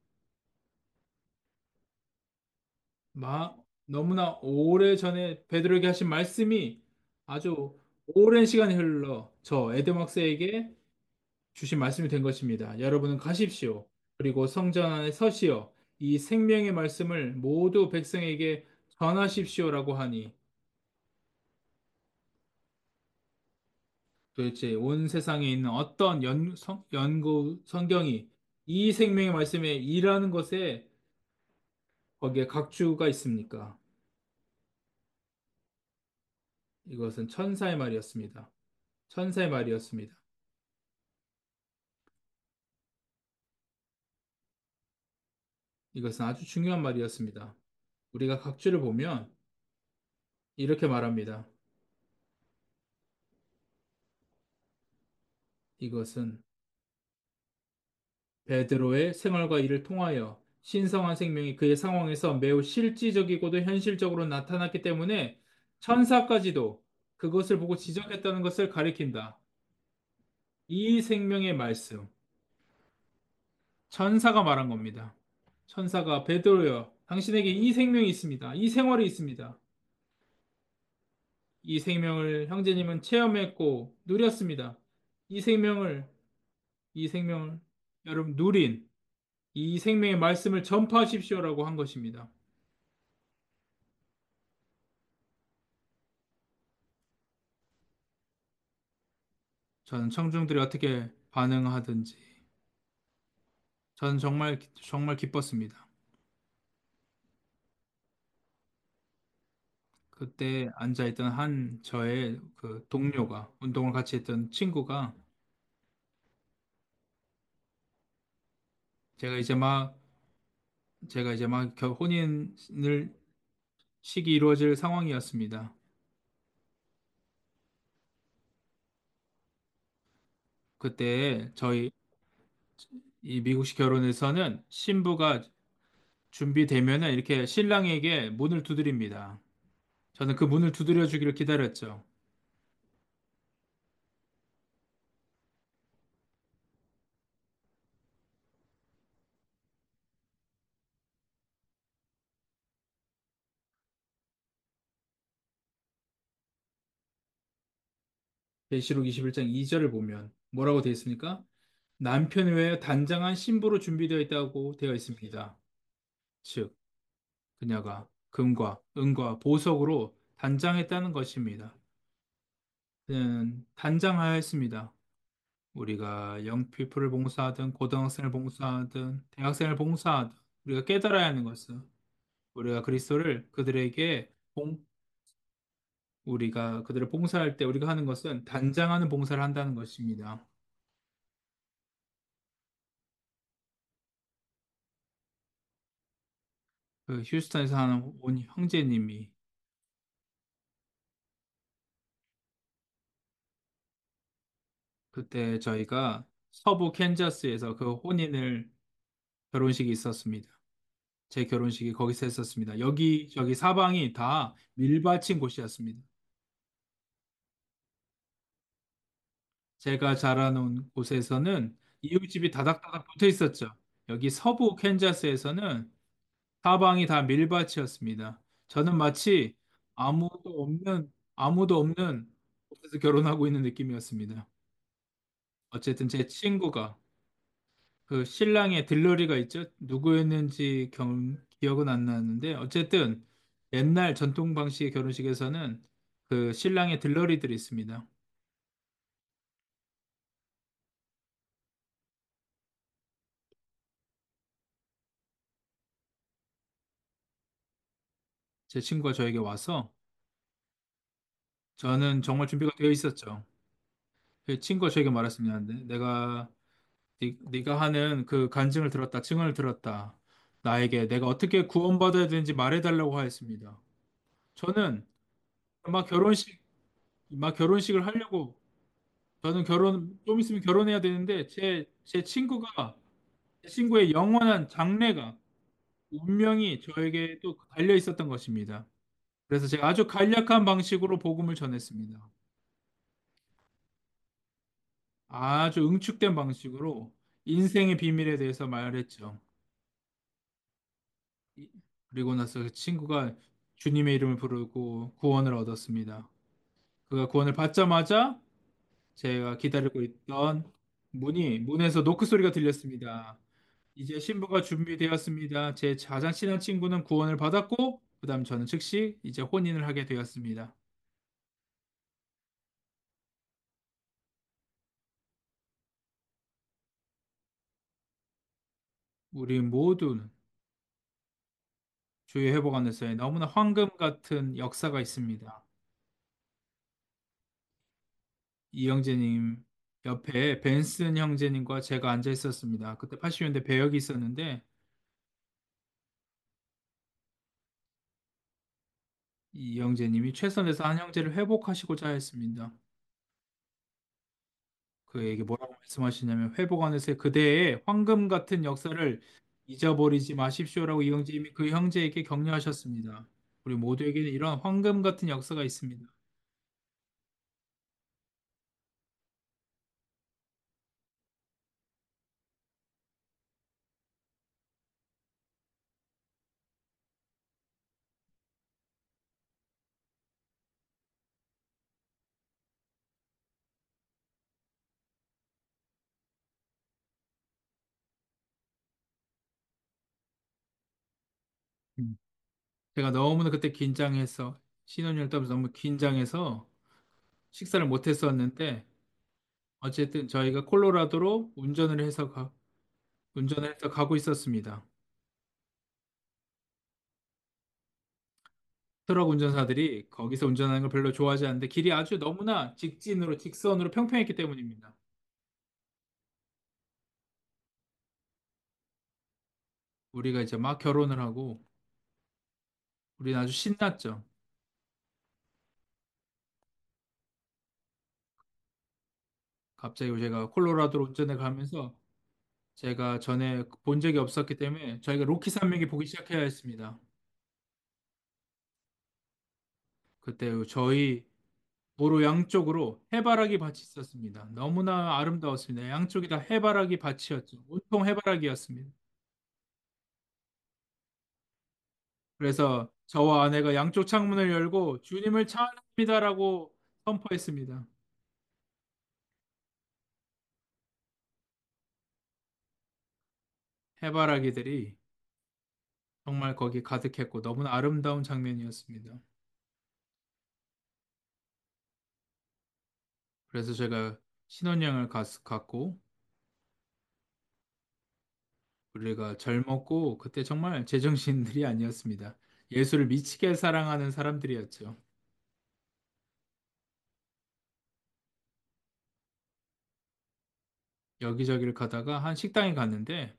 마, 너무나 오래 전에 베드로에게 하신 말씀이 아주 오랜 시간이 흘러 저 에드막스에게 주신 말씀이 된 것입니다. 여러분은 가십시오. 그리고 성전 안에 서시어 이 생명의 말씀을 모두 백성에게 전하십시오라고 하니 도대체 온 세상에 있는 어떤 연, 성, 연구 성경이 이 생명의 말씀에 일하는 것에 거기에 각주가 있습니까? 이것은 천사의 말이었습니다. 천사의 말이었습니다. 이것은 아주 중요한 말이었습니다. 우리가 각주를 보면 이렇게 말합니다. 이것은 베드로의 생활과 일을 통하여 신성한 생명이 그의 상황에서 매우 실질적이고도 현실적으로 나타났기 때문에 천사까지도 그것을 보고 지적했다는 것을 가리킨다. 이 생명의 말씀, 천사가 말한 겁니다. 천사가 베드로여, 당신에게 이 생명이 있습니다. 이 생활이 있습니다. 이 생명을 형제님은 체험했고 누렸습니다. 이 생명을, 이 생명을 여러분 누린 이 생명의 말씀을 전파하십시오라고 한 것입니다. 저는 청중들이 어떻게 반응하든지. 저는 정말, 정말 기뻤습니다. 그때 앉아있던 한 저의 그 동료가, 운동을 같이 했던 친구가 제가 이제 막, 제가 이제 막 겨- 혼인을, 식이 이루어질 상황이었습니다. 그때 저희 이 미국식 결혼에서는 신부가 준비되면은 이렇게 신랑에게 문을 두드립니다. 저는 그 문을 두드려 주기를 기다렸죠. 계시록 이십일 장 이 절을 보면 뭐라고 되어 있습니까? 남편을 위하여 단장한 신부로 준비되어 있다고 되어 있습니다. 즉, 그녀가 금과 은과 보석으로 단장했다는 것입니다. 그는 단장하였습니다. 우리가 영피플을 봉사하든 고등학생을 봉사하든 대학생을 봉사하든 우리가 깨달아야 하는 것은 우리가 그리스도를 그들에게 봉, 우리가 그들을 봉사할 때 우리가 하는 것은 단장하는 봉사를 한다는 것입니다. 그 휴스턴에서 하는 온 형제님이 그때 저희가 서부 캔자스에서 그 혼인을 결혼식이 있었습니다. 제 결혼식이 거기서 했었습니다. 여기 저기 사방이 다 밀밭인 곳이었습니다. 제가 자라놓은 곳에서는 이웃집이 다닥다닥 붙어 있었죠. 여기 서부 캔자스에서는 사방이 다 밀밭이었습니다. 저는 마치 아무도 없는 아무도 없는 곳에서 결혼하고 있는 느낌이었습니다. 어쨌든 제 친구가 그 신랑의 들러리가 있죠. 누구였는지 경, 기억은 안 나는데 어쨌든 옛날 전통 방식의 결혼식에서는 그 신랑의 들러리들이 있습니다. 제 친구가 저에게 와서 저는 정말 준비가 되어 있었죠. 그 친구가 저에게 말했습니다. 네, 내가 네, 네가 하는 그 간증을 들었다, 증언을 들었다. 나에게 내가 어떻게 구원받아야 되는지 말해달라고 하였습니다. 저는 막 결혼식, 막 결혼식을 하려고 저는 결혼, 좀 있으면 결혼해야 되는데, 제, 제 친구가, 제 친구의 영원한 장래가, 운명이 저에게 또 달려 있었던 것입니다. 그래서 제가 아주 간략한 방식으로 복음을 전했습니다. 아주 응축된 방식으로 인생의 비밀에 대해서 말했죠. 이- 그리고 나서 그 친구가 주님의 이름을 부르고 구원을 얻었습니다. 그가 구원을 받자마자 제가 기다리고 있던 문이, 문에서 노크 소리가 들렸습니다. 이제 신부가 준비되었습니다. 제 가장 친한 친구는 구원을 받았고, 그 다음 저는 즉시 이제 혼인을 하게 되었습니다. 우리 모두는 주의 회복 안에서의 너무나 황금 같은 역사가 있습니다. 이 형제님 옆에 벤슨 형제님과 제가 앉아 있었습니다. 그때 팔십 년대 배역이 있었는데, 이 형제님이 최선에서 한 형제를 회복하시고자 했습니다. 그에게 뭐라고 말씀하시냐면 회복 안에서의 그대의 황금 같은 역사를 잊어버리지 마십시오라고 이 형제님이 그 형제에게 격려하셨습니다. 우리 모두에게는 이런 황금 같은 역사가 있습니다. 음. 제가 너무나 그때 긴장해서 신혼여행 따면서 너무 긴장해서 식사를 못 했었는데 어쨌든 저희가 콜로라도로 운전을 해서 가, 운전을 해서 가고 있었습니다. 트럭 운전사들이 거기서 운전하는 걸 별로 좋아하지 않는데 길이 아주 너무나 직진으로 직선으로 평평했기 때문입니다. 우리가 이제 막 결혼을 하고 우리는 아주 신났죠. 갑자기 제가 콜로라도로 운전해 가면서 제가 전에 본 적이 없었기 때문에 저희가 로키 산맥이 보기 시작해야 했습니다. 그때 저희 도로 양쪽으로 해바라기 밭이 있었습니다. 너무나 아름다웠습니다. 양쪽이 다 해바라기 밭이었죠. 온통 해바라기였습니다. 그래서 저와 아내가 양쪽 창문을 열고 주님을 찬양합니다라고 선포했습니다. 해바라기들이 정말 거기 가득했고 너무나 아름다운 장면이었습니다. 그래서 제가 신혼여행을 갔, 갔고 우리가 젊었고 그때 정말 제정신들이 아니었습니다. 예수를 미치게 사랑하는 사람들이었죠. 여기저기를 가다가 한 식당에 갔는데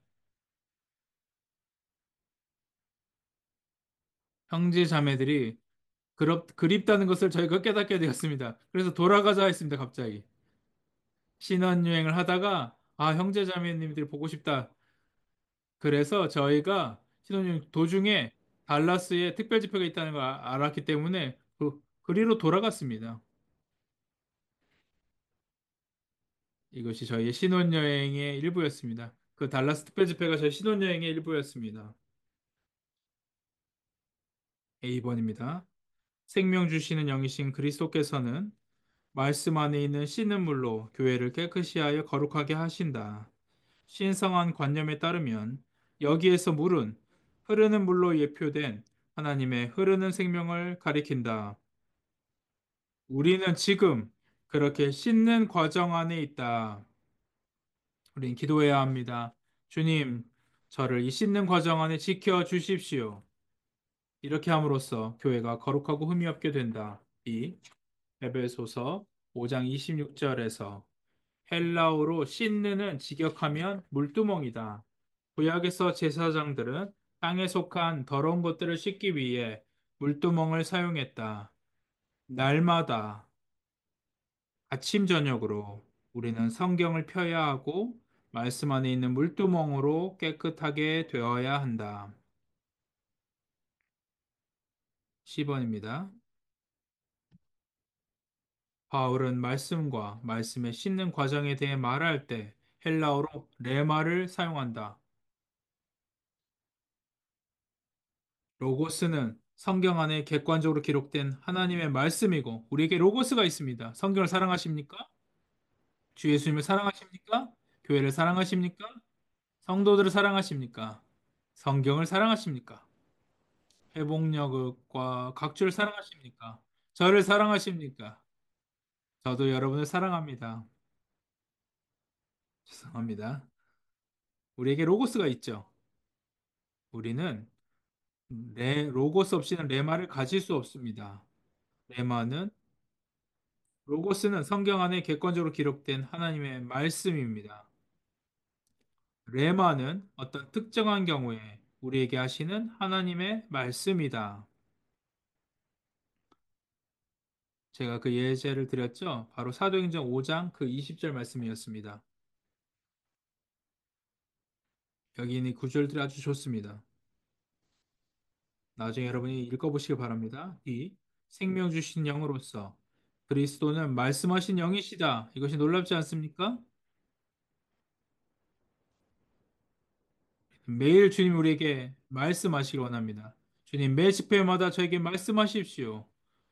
형제 자매들이 그립, 그립다는 것을 저희가 깨닫게 되었습니다. 그래서 돌아가자 했습니다, 갑자기. 신혼여행을 하다가, 아, 형제 자매님들 보고 싶다. 그래서 저희가 신혼여행 도중에 달라스에 특별 집회가 있다는 걸 아- 알았기 때문에 그, 그리로 돌아갔습니다. 이것이 저희의 신혼여행의 일부였습니다. 그 달라스 특별 집회가 저희 신혼여행의 일부였습니다. 에이 번입니다. 생명 주시는 영이신 그리스도께서는 말씀 안에 있는 씻는 물로 교회를 깨끗이 하여 거룩하게 하신다. 신성한 관념에 따르면 여기에서 물은 흐르는 물로 예표된 하나님의 흐르는 생명을 가리킨다. 우리는 지금 그렇게 씻는 과정 안에 있다. 우린 기도해야 합니다. 주님, 저를 이 씻는 과정 안에 지켜 주십시오. 이렇게 함으로써 교회가 거룩하고 흠이 없게 된다. 이 에베소서 오 장 이십육 절에서 헬라어로 씻느는 직역하면 물두멍이다. 구약에서 제사장들은 땅에 속한 더러운 것들을 씻기 위해 물두멍을 사용했다. 날마다 아침 저녁으로 우리는 성경을 펴야 하고 말씀 안에 있는 물두멍으로 깨끗하게 되어야 한다. 십 번입니다. 바울은 말씀과 말씀의 씻는 과정에 대해 말할 때 헬라어로 레마를 사용한다. 로고스는 성경 안에 객관적으로 기록된 하나님의 말씀이고 우리에게 로고스가 있습니다. 성경을 사랑하십니까? 주 예수님을 사랑하십니까? 교회를 사랑하십니까? 성도들을 사랑하십니까? 성경을 사랑하십니까? 회복력과 각주를 사랑하십니까? 저를 사랑하십니까? 저도 여러분을 사랑합니다. 죄송합니다. 우리에게 로고스가 있죠. 우리는 레, 로고스 없이는 레마를 가질 수 없습니다. 레마는 로고스는 성경 안에 객관적으로 기록된 하나님의 말씀입니다. 레마는 어떤 특정한 경우에 우리에게 하시는 하나님의 말씀이다. 제가 그 예제를 드렸죠? 바로 사도행전 오 장 그 이십 절 말씀이었습니다. 여기 있는 이 구절들이 아주 좋습니다. 나중에 여러분이 읽어보시기 바랍니다. 이 생명 주신 영으로서 그리스도는 말씀하신 영이시다. 이것이 놀랍지 않습니까? 매일 주님 우리에게 말씀하시기 원합니다. 주님 매 집회마다 저에게 말씀하십시오.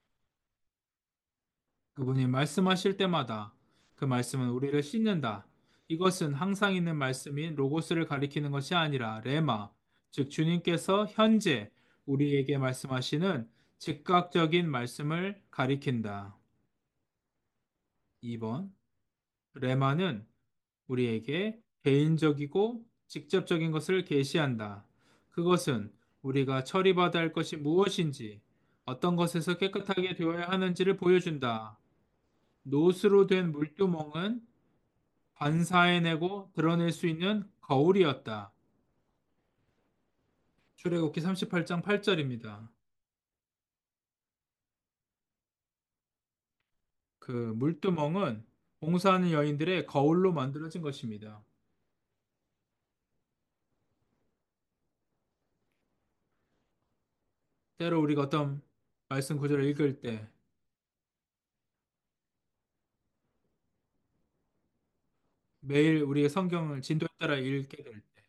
그분이 말씀하실 때마다 그 말씀은 우리를 씻는다. 이것은 항상 있는 말씀인 로고스를 가리키는 것이 아니라 레마, 즉 주님께서 현재 우리에게 말씀하시는 즉각적인 말씀을 가리킨다. 이 번 레마는 우리에게 개인적이고 직접적인 것을 계시한다. 그것은 우리가 처리받아야 할 것이 무엇인지, 어떤 것에서 깨끗하게 되어야 하는지를 보여준다. 노스로 된 물두멍은 반사해내고 드러낼 수 있는 거울이었다. 출애굽기 삼십팔 장 팔 절입니다. 그 물두멍은 봉사하는 여인들의 거울로 만들어진 것입니다. 때로 우리가 어떤 말씀 구절을 읽을 때 매일 우리의 성경을 진도에 따라 읽게 될 때,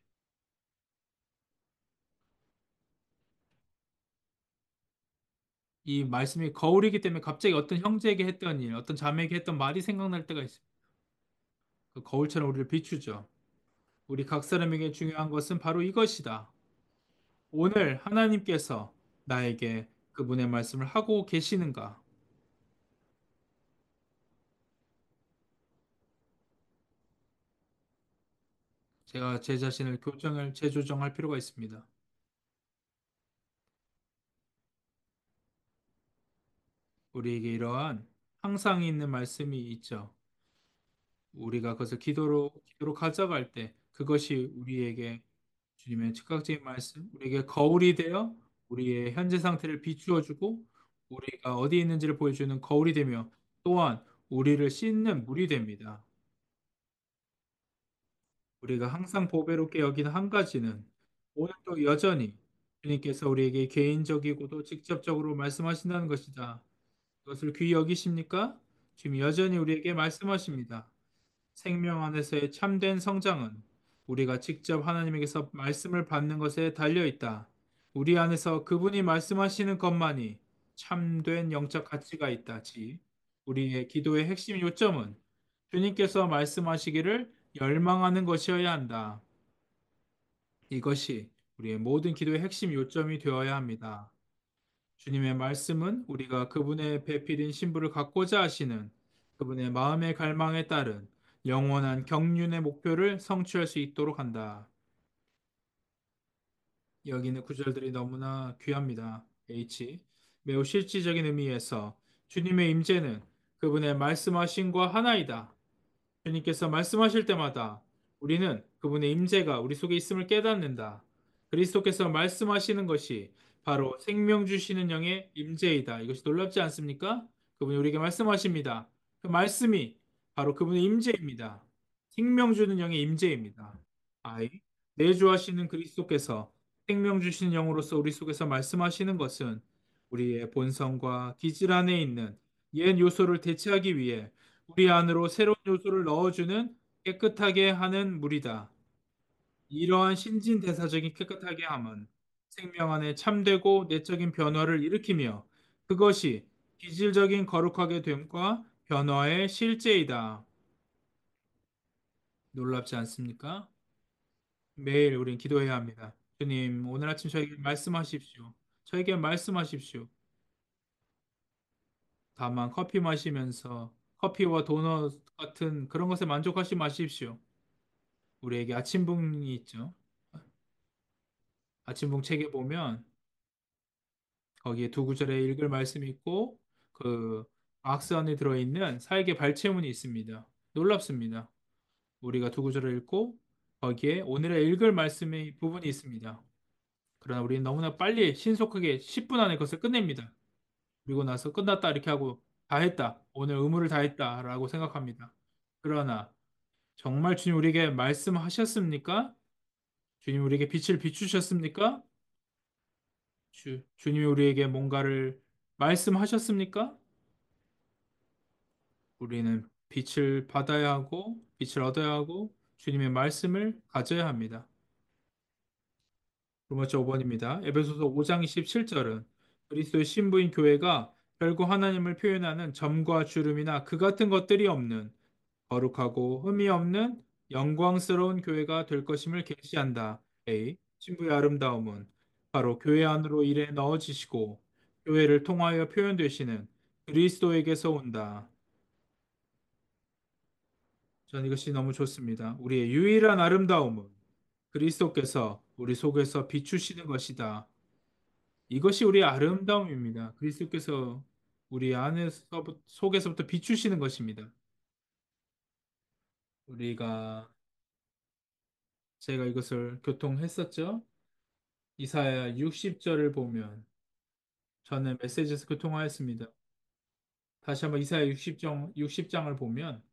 이 말씀이 거울이기 때문에 갑자기 어떤 형제에게 했던 일, 어떤 자매에게 했던 말이 생각날 때가 있습니다. 그 거울처럼 우리를 비추죠. 우리 각 사람에게 중요한 것은 바로 이것이다. 오늘 하나님께서 나에게 그분의 말씀을 하고 계시는가? 제가 제 자신을 교정을 재조정할 필요가 있습니다. 우리에게 이러한 항상 있는 말씀이 있죠. 우리가 그것을 기도로 기도로 가져갈 때 그것이 우리에게 주님의 즉각적인 말씀, 우리에게 거울이 되어 우리의 현재 상태를 비추어주고 우리가 어디 있는지를 보여주는 거울이 되며 또한 우리를 씻는 물이 됩니다. 우리가 항상 보배롭게 여기는 한 가지는 오늘도 여전히 주님께서 우리에게 개인적이고도 직접적으로 말씀하신다는 것이다. 그것을 귀히 여기십니까? 지금 여전히 우리에게 말씀하십니다. 생명 안에서의 참된 성장은 우리가 직접 하나님에게서 말씀을 받는 것에 달려 있다. 우리 안에서 그분이 말씀하시는 것만이 참된 영적 가치가 있다지. 우리의 기도의 핵심 요점은 주님께서 말씀하시기를 열망하는 것이어야 한다. 이것이 우리의 모든 기도의 핵심 요점이 되어야 합니다. 주님의 말씀은 우리가 그분의 배필인 신부를 갖고자 하시는 그분의 마음의 갈망에 따른 영원한 경륜의 목표를 성취할 수 있도록 한다. 여기 있는 구절들이 너무나 귀합니다. H. 매우 실질적인 의미에서 주님의 임재는 그분의 말씀하신과 하나이다. 주님께서 말씀하실 때마다 우리는 그분의 임재가 우리 속에 있음을 깨닫는다. 그리스도께서 말씀하시는 것이 바로 생명 주시는 영의 임재이다. 이것이 놀랍지 않습니까? 그분이 우리에게 말씀하십니다. 그 말씀이 바로 그분의 임재입니다. 생명 주는 영의 임재입니다. 아이, 내주하시는 그리스도께서 생명 주시는 영으로서 우리 속에서 말씀하시는 것은 우리의 본성과 기질 안에 있는 옛 요소를 대체하기 위해 우리 안으로 새로운 요소를 넣어주는 깨끗하게 하는 물이다. 이러한 신진대사적인 깨끗하게 함은 생명 안에 참되고 내적인 변화를 일으키며 그것이 기질적인 거룩하게 됨과 변화의 실제이다. 놀랍지 않습니까? 매일 우린 기도해야 합니다. 주님, 오늘 아침 저에게 말씀하십시오. 저에게 말씀하십시오. 다만 커피 마시면서 커피와 도넛 같은 그런 것에 만족하지 마십시오. 우리에게 아침붕이 있죠. 아침붕 책에 보면 거기에 두 구절에 읽을 말씀이 있고 그 박스 안에 들어있는 사역의 발췌문이 있습니다. 놀랍습니다. 우리가 두 구절을 읽고 거기에 오늘의 읽을 말씀의 부분이 있습니다. 그러나 우리는 너무나 빨리 신속하게 십 분 안에 그것을 끝냅니다. 그리고 나서 끝났다 이렇게 하고 다 했다. 오늘 의무를 다 했다라고 생각합니다. 그러나 정말 주님 우리에게 말씀하셨습니까? 주님 우리에게 빛을 비추셨습니까? 주, 주님이 우리에게 뭔가를 말씀하셨습니까? 우리는 빛을 받아야 하고, 빛을 얻어야 하고, 주님의 말씀을 가져야 합니다. 로마서 오 번입니다. 에베소서 오 장 이십칠 절은 그리스도의 신부인 교회가 결국 하나님을 표현하는 점과 주름이나 그 같은 것들이 없는 거룩하고 흠이 없는 영광스러운 교회가 될 것임을 계시한다. A. 신부의 아름다움은 바로 교회 안으로 일에 넣어지시고 교회를 통하여 표현되시는 그리스도에게서 온다. 전 이것이 너무 좋습니다. 우리의 유일한 아름다움은 그리스도께서 우리 속에서 비추시는 것이다. 이것이 우리의 아름다움입니다. 그리스도께서 우리 안에서 속에서부터 비추시는 것입니다. 우리가 제가 이것을 교통했었죠. 이사야 육십 절을 보면 저는 메시지에서 교통하였습니다. 다시 한번 이사야 육십 장, 육십 장을 보면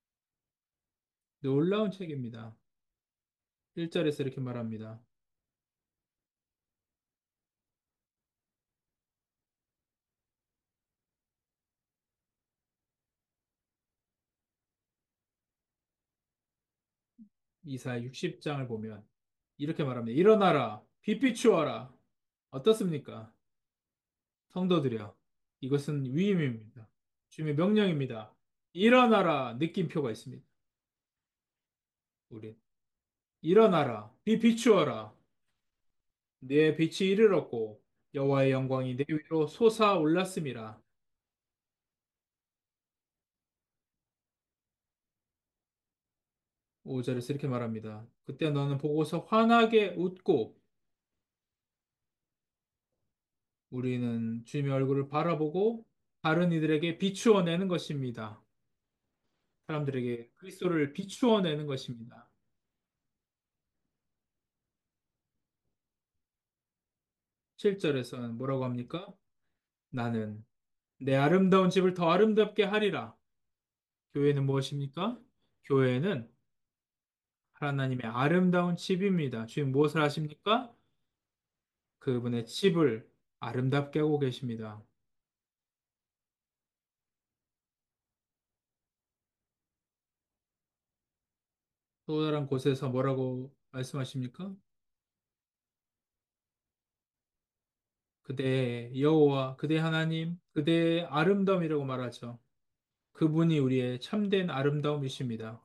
놀라운 책입니다. 일 절에서 이렇게 말합니다. 이사야 육십 장을 보면 이렇게 말합니다. 일어나라, 빛 비추어라. 어떻습니까? 성도들이여, 이것은 위임입니다. 주님의 명령입니다. 일어나라, 느낌표가 있습니다. 우리 일어나라, 빛 비추어라. 내 빛이 이르렀고 여호와의 영광이 내 위로 솟아올랐음이라. 오 절에서 이렇게 말합니다. 그때 너는 보고서 환하게 웃고 우리는 주님의 얼굴을 바라보고 다른 이들에게 비추어 내는 것입니다. 사람들에게 그리스도를 비추어 내는 것입니다. 칠 절에서는 뭐라고 합니까? 나는 내 아름다운 집을 더 아름답게 하리라. 교회는 무엇입니까? 교회는 하나님의 아름다운 집입니다. 주님 무엇을 하십니까? 그분의 집을 아름답게 하고 계십니다. 또 다른 곳에서 뭐라고 말씀하십니까? 그대 여호와, 그대 하나님, 그대의 아름다움이라고 말하죠. 그분이 우리의 참된 아름다움이십니다.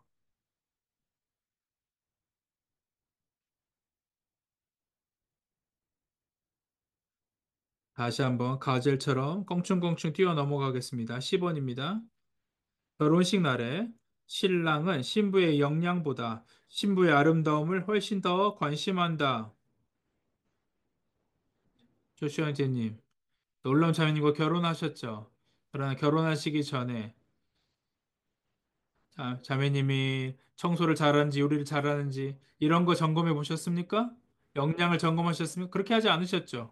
다시 한번 가젤처럼 껑충껑충 뛰어 넘어가겠습니다. 십 번입니다. 결혼식 날에 신랑은 신부의 영양보다 신부의 아름다움을 훨씬 더 관심한다. 조슈아 형제님, 놀라운 자매님과 결혼하셨죠? 그러나 결혼하시기 전에 자, 자매님이 청소를 잘하는지 요리를 잘하는지 이런 거 점검해 보셨습니까? 역량을 점검하셨습니까? 그렇게 하지 않으셨죠?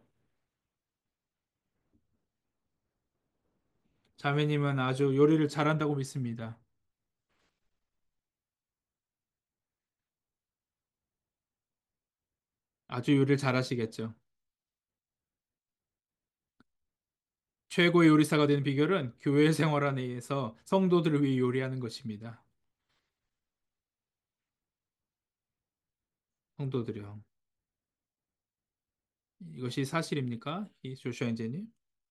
자매님은 아주 요리를 잘한다고 믿습니다. 아주 요리를 잘하시겠죠. 최고의 요리사가 되는 비결은 교회 생활 안에서 성도들을 위해 요리하는 것입니다. 성도들이요. 이것이 사실입니까? 이 조슈아 형제님?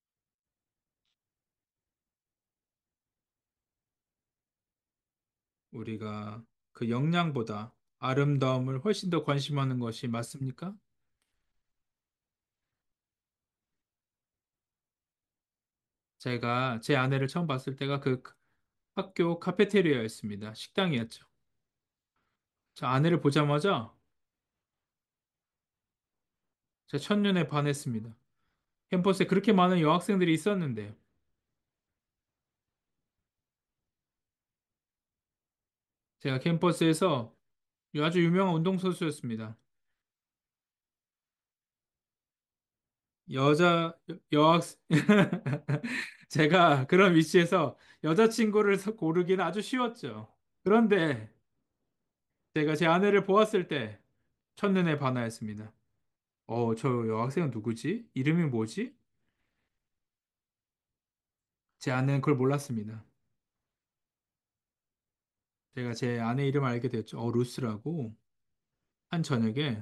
우리가 그 역량보다 아름다움을 훨씬 더 관심하는 것이 맞습니까? 제가 제 아내를 처음 봤을 때가 그 학교 카페테리아였습니다. 식당이었죠. 저 아내를 보자마자 제 첫눈에 반했습니다. 캠퍼스에 그렇게 많은 여학생들이 있었는데 제가 캠퍼스에서 아주 유명한 운동선수였습니다. 여자 여- 여학생 제가 그런 위치에서 여자친구를 고르기는 아주 쉬웠죠. 그런데 제가 제 아내를 보았을 때 첫눈에 반하였습니다. 어, 저 여학생은 누구지? 이름이 뭐지? 제 아내는 그걸 몰랐습니다. 제가 제 아내 이름을 알게 됐죠. 어, 루스라고. 한 저녁에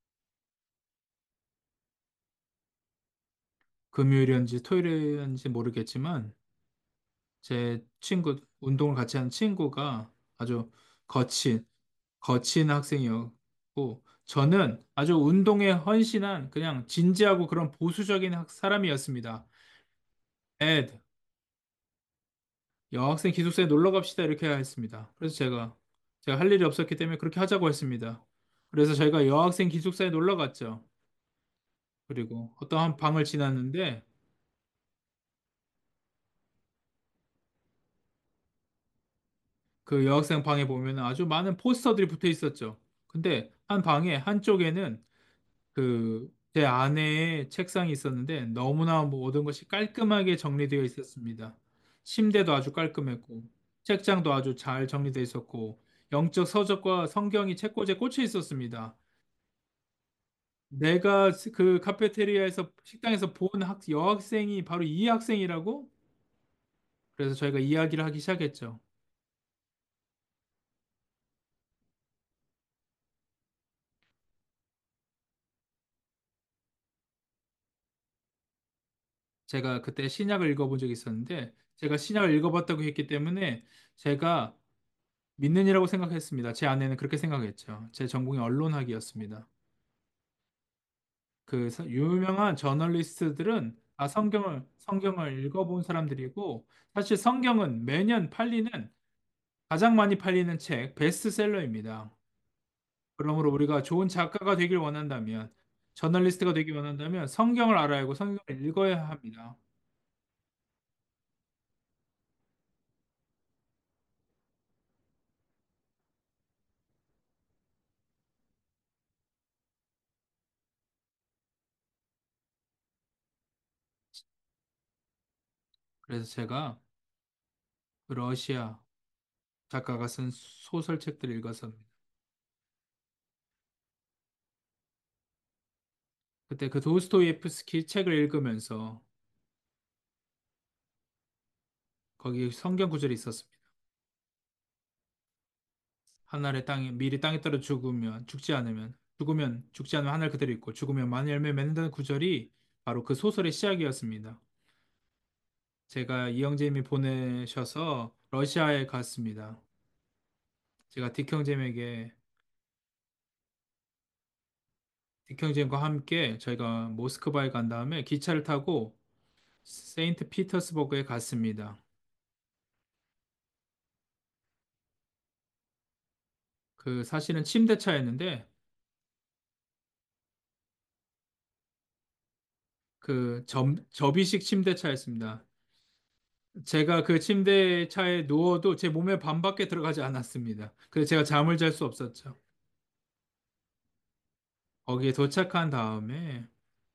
금요일이었는지 토요일이었는지 모르겠지만 제 친구, 운동을 같이 하는 친구가 아주 거친, 거친 학생이었고 저는 아주 운동에 헌신한 그냥 진지하고 그런 보수적인 학- 사람이었습니다. ed, 여학생 기숙사에 놀러 갑시다 이렇게 했습니다. 그래서 제가 제가 할 일이 없었기 때문에 그렇게 하자고 했습니다. 그래서 저희가 여학생 기숙사에 놀러 갔죠. 그리고 어떠한 방을 지났는데 그 여학생 방에 보면 아주 많은 포스터들이 붙어 있었죠. 근데 한 방에 한쪽에는 그 제 아내의 책상이 있었는데 너무나 모든 것이 깔끔하게 정리되어 있었습니다. 침대도 아주 깔끔했고 책장도 아주 잘 정리되어 있었고 영적 서적과 성경이 책꽂이에 꽂혀 있었습니다. 내가 그 카페테리아에서 식당에서 본 학, 여학생이 바로 이 학생이라고? 그래서 저희가 이야기를 하기 시작했죠. 제가 그때 신약을 읽어본 적이 있었는데 제가 신약을 읽어봤다고 했기 때문에 제가 믿는이라고 생각했습니다. 제 아내는 그렇게 생각했죠. 제 전공이 언론학이었습니다. 그 서- 유명한 저널리스트들은 다 성경을 성경을 읽어본 사람들이고 사실 성경은 매년 팔리는 가장 많이 팔리는 책 베스트셀러입니다. 그러므로 우리가 좋은 작가가 되길 원한다면 저널리스트가 되길 원한다면 성경을 알아야 하고 성경을 읽어야 합니다. 그래서 제가 그 러시아 작가가 쓴 소설책들을 읽었습니다. 그때 그 도스토예프스키 책을 읽으면서 거기 성경 구절이 있었습니다. 하늘의 땅에 미리 땅에 떨어 죽으면 죽지 않으면 죽으면 죽지 않으면 하늘 그대로 있고 죽으면 많은 열매 맺는다는 구절이 바로 그 소설의 시작이었습니다. 제가 이영재님이 보내셔서 러시아에 갔습니다. 제가 딕형제에게 딕형제과 함께 저희가 모스크바에 간 다음에 기차를 타고 세인트 피터스버그에 갔습니다. 그 사실은 침대차였는데 그 접, 접이식 침대차였습니다. 제가 그 침대차에 누워도 제 몸의 반밖에 들어가지 않았습니다. 그래서 제가 잠을 잘 수 없었죠. 거기에 도착한 다음에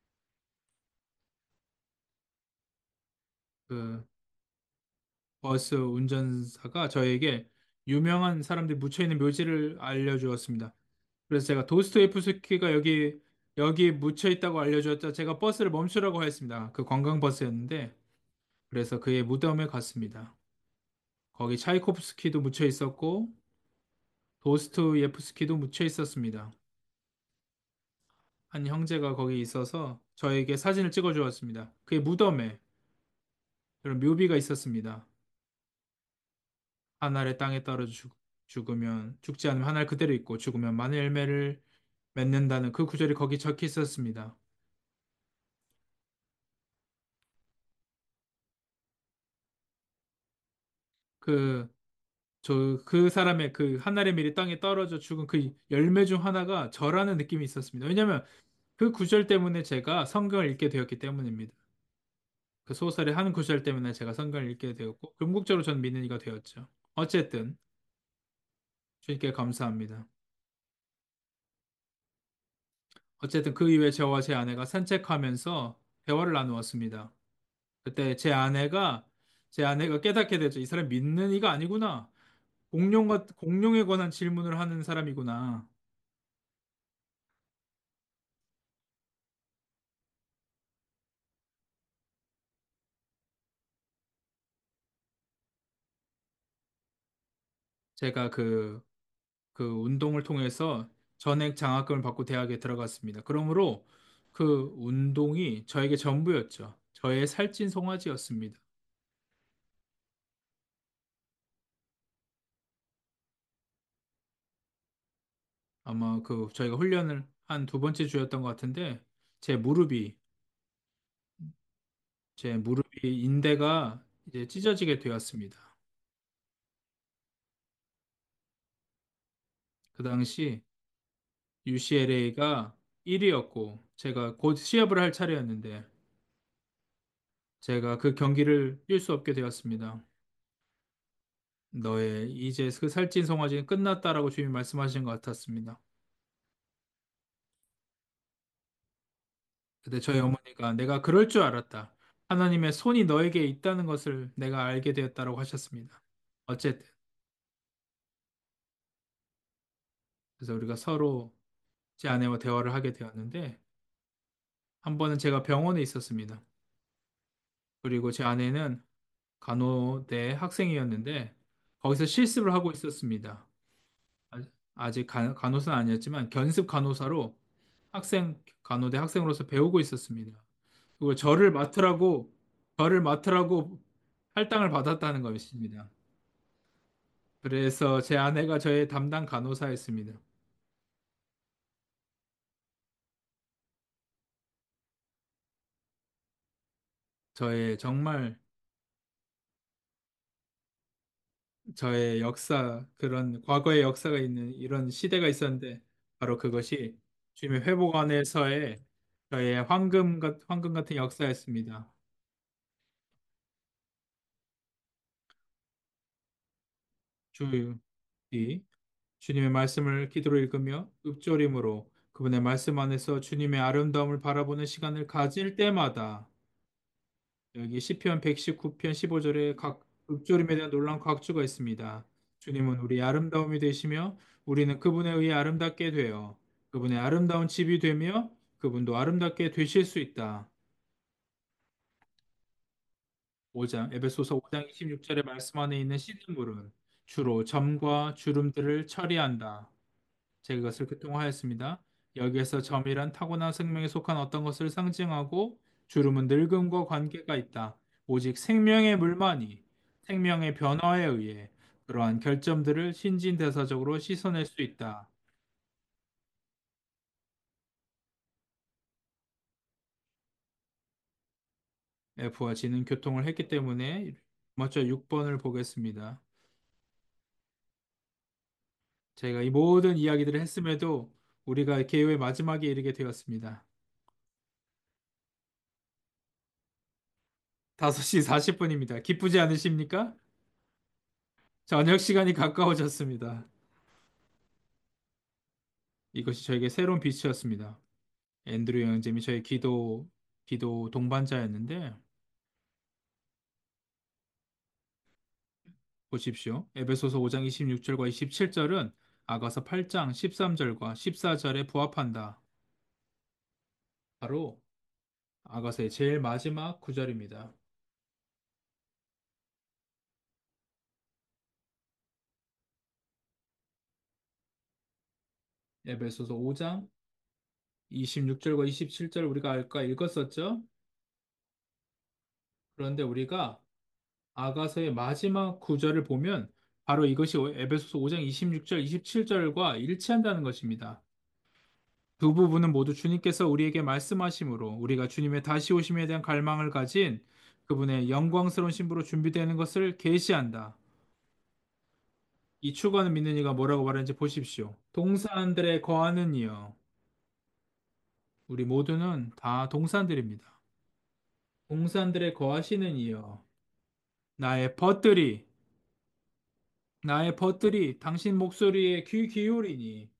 그 버스 운전사가 저에게 유명한 사람들이 묻혀있는 묘지를 알려주었습니다. 그래서 제가 도스토예프스키가 여기 여기 묻혀있다고 알려주었자 제가 버스를 멈추라고 했습니다. 그 관광버스였는데 그래서 그의 무덤에 갔습니다. 거기 차이코프스키도 묻혀 있었고 도스토예프스키도 묻혀 있었습니다. 한 형제가 거기 있어서 저에게 사진을 찍어 주었습니다. 그의 무덤에 그런 묘비가 있었습니다. 하늘의 땅에 떨어져 죽, 죽으면 죽지 않으면 하늘 그대로 있고 죽으면 많은 열매를 맺는다는 그 구절이 거기 적혀 있었습니다. 그 저 그 사람의 그 하늘의 밀이 땅에 떨어져 죽은 그 열매 중 하나가 저라는 느낌이 있었습니다. 왜냐하면 그 구절 때문에 제가 성경을 읽게 되었기 때문입니다. 그 소설의 한 구절 때문에 제가 성경을 읽게 되었고 궁극적으로 저는 믿는 이가 되었죠. 어쨌든 주님께 감사합니다. 어쨌든 그 이후에 저와 제 아내가 산책하면서 대화를 나누었습니다. 그때 제 아내가 제 아내가 깨닫게 되죠. 이 사람 믿는 이가 아니구나. 공룡과 공룡에 관한 질문을 하는 사람이구나. 제가 그 그 운동을 통해서 전액 장학금을 받고 대학에 들어갔습니다. 그러므로 그 운동이 저에게 전부였죠. 저의 살찐 송아지였습니다. 아마 그 저희가 훈련을 한 두 번째 주였던 것 같은데 제 무릎이 제 무릎이 인대가 이제 찢어지게 되었습니다. 그 당시 유씨엘에이가 일 위였고 제가 곧 시합을 할 차례였는데 제가 그 경기를 뛸 수 없게 되었습니다. 너의 이제 그 살찐 송아지는 끝났다라고 주님이 말씀하신 것 같았습니다. 근데 저희 어머니가 내가 그럴 줄 알았다. 하나님의 손이 너에게 있다는 것을 내가 알게 되었다라고 하셨습니다. 어쨌든 그래서 우리가 서로 제 아내와 대화를 하게 되었는데 한 번은 제가 병원에 있었습니다. 그리고 제 아내는 간호대 학생이었는데 거기서 실습을 하고 있었습니다. 아- 아직 간, 간호사는 아니었지만 견습 간호사로 학생 간호대 학생으로서 배우고 있었습니다. 그리고 저를 맡으라고 저를 맡으라고 할당을 받았다는 것입니다. 그래서 제 아내가 저의 담당 간호사였습니다. 저의 정말 저의 역사 그런 과거의 역사가 있는 이런 시대가 있었는데 바로 그것이 주님의 회복 안에서의 저의 황금 같 황금 같은 역사였습니다. 주이 주님의 말씀을 기도로 읽으며 읊조림으로 그분의 말씀 안에서 주님의 아름다움을 바라보는 시간을 가질 때마다 여기 시편 백십구 편 십오 절에 각 읊조림에 대한 놀라운 각주가 있습니다. 주님은 우리의 아름다움이 되시며 우리는 그분에 의해 아름답게 되어 그분의 아름다운 집이 되며 그분도 아름답게 되실 수 있다. 오 장 에베소서 오 장 이십육 절의 말씀 안에 있는 시든물은 주로 점과 주름들을 처리한다. 제가 이것을 교통하였습니다. 여기에서 점이란 타고난 생명에 속한 어떤 것을 상징하고 주름은 늙음과 관계가 있다. 오직 생명의 물만이 생명의 변화에 의해 그러한 결점들을 신진대사적으로 씻어낼 수 있다. F와 G는 교통을 했기 때문에 먼저 육 번을 보겠습니다. 제가 이 모든 이야기들을 했음에도 우리가 개요의 마지막에 이르게 되었습니다. 다섯 시 사십 분입니다. 기쁘지 않으십니까? 저녁 시간이 가까워졌습니다. 이것이 저에게 새로운 빛이었습니다. 앤드류 형제님이 저의 기도, 기도 동반자였는데, 보십시오. 에베소서 오 장 이십육 절과 이십칠 절은 아가서 팔 장 십삼 절과 십사 절에 부합한다. 바로 아가서의 제일 마지막 구절입니다. 에베소서 오 장 이십육 절과 이십칠 절 우리가 아까 읽었었죠? 그런데 우리가 아가서의 마지막 구절을 보면 바로 이것이 에베소서 오 장 이십육 절, 이십칠 절과 일치한다는 것입니다. 두 부분은 모두 주님께서 우리에게 말씀하심으로 우리가 주님의 다시 오심에 대한 갈망을 가진 그분의 영광스러운 신부로 준비되는 것을 계시한다. 이 추구하는 믿는 이가 뭐라고 말하는지 보십시오. 동산들의 거하는 이여. 우리 모두는 다 동산들입니다. 동산들의 거하시는 이여. 나의 벗들이, 나의 벗들이 당신 목소리에 귀 기울이니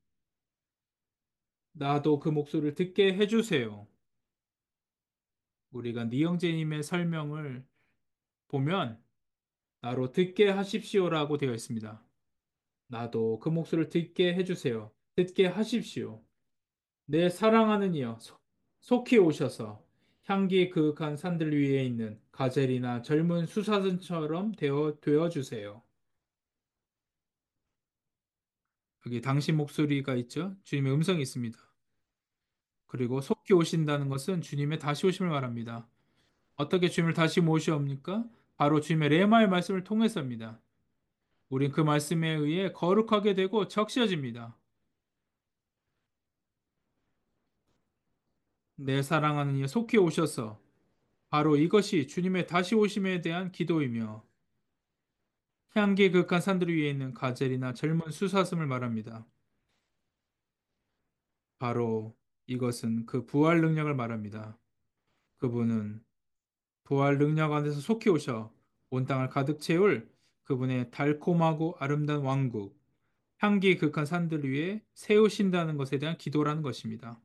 나도 그 목소리를 듣게 해주세요. 우리가 니영재님의 설명을 보면 나로 듣게 하십시오라고 되어 있습니다. 나도 그 목소리를 듣게 해주세요. 듣게 하십시오. 내 사랑하는 이여, 속- 속히 오셔서 향기 그윽한 산들 위에 있는 가젤이나 젊은 수사슴처럼 되어, 되어 주세요. 여기 당신 목소리가 있죠? 주님의 음성이 있습니다. 그리고 속히 오신다는 것은 주님의 다시 오심을 말합니다. 어떻게 주님을 다시 모시옵니까? 바로 주님의 레마의 말씀을 통해서입니다. 우린 그 말씀에 의해 거룩하게 되고 적셔집니다. 내 사랑하는 이여 속히 오셔서 바로 이것이 주님의 다시 오심에 대한 기도이며 향기 극한 산들 위에 있는 가젤이나 젊은 수사슴을 말합니다. 바로 이것은 그 부활 능력을 말합니다. 그분은 부활 능력 안에서 속히 오셔 온 땅을 가득 채울 그분의 달콤하고 아름다운 왕국, 향기 극한 산들 위에 세우신다는 것에 대한 기도라는 것입니다.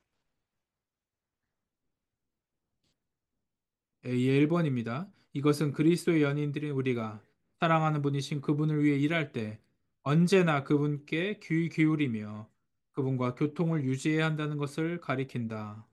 예, 일 번입니다. 이것은 그리스도의 연인들인 우리가 사랑하는 분이신 그분을 위해 일할 때 언제나 그분께 귀 기울이며 그분과 교통을 유지해야 한다는 것을 가리킨다.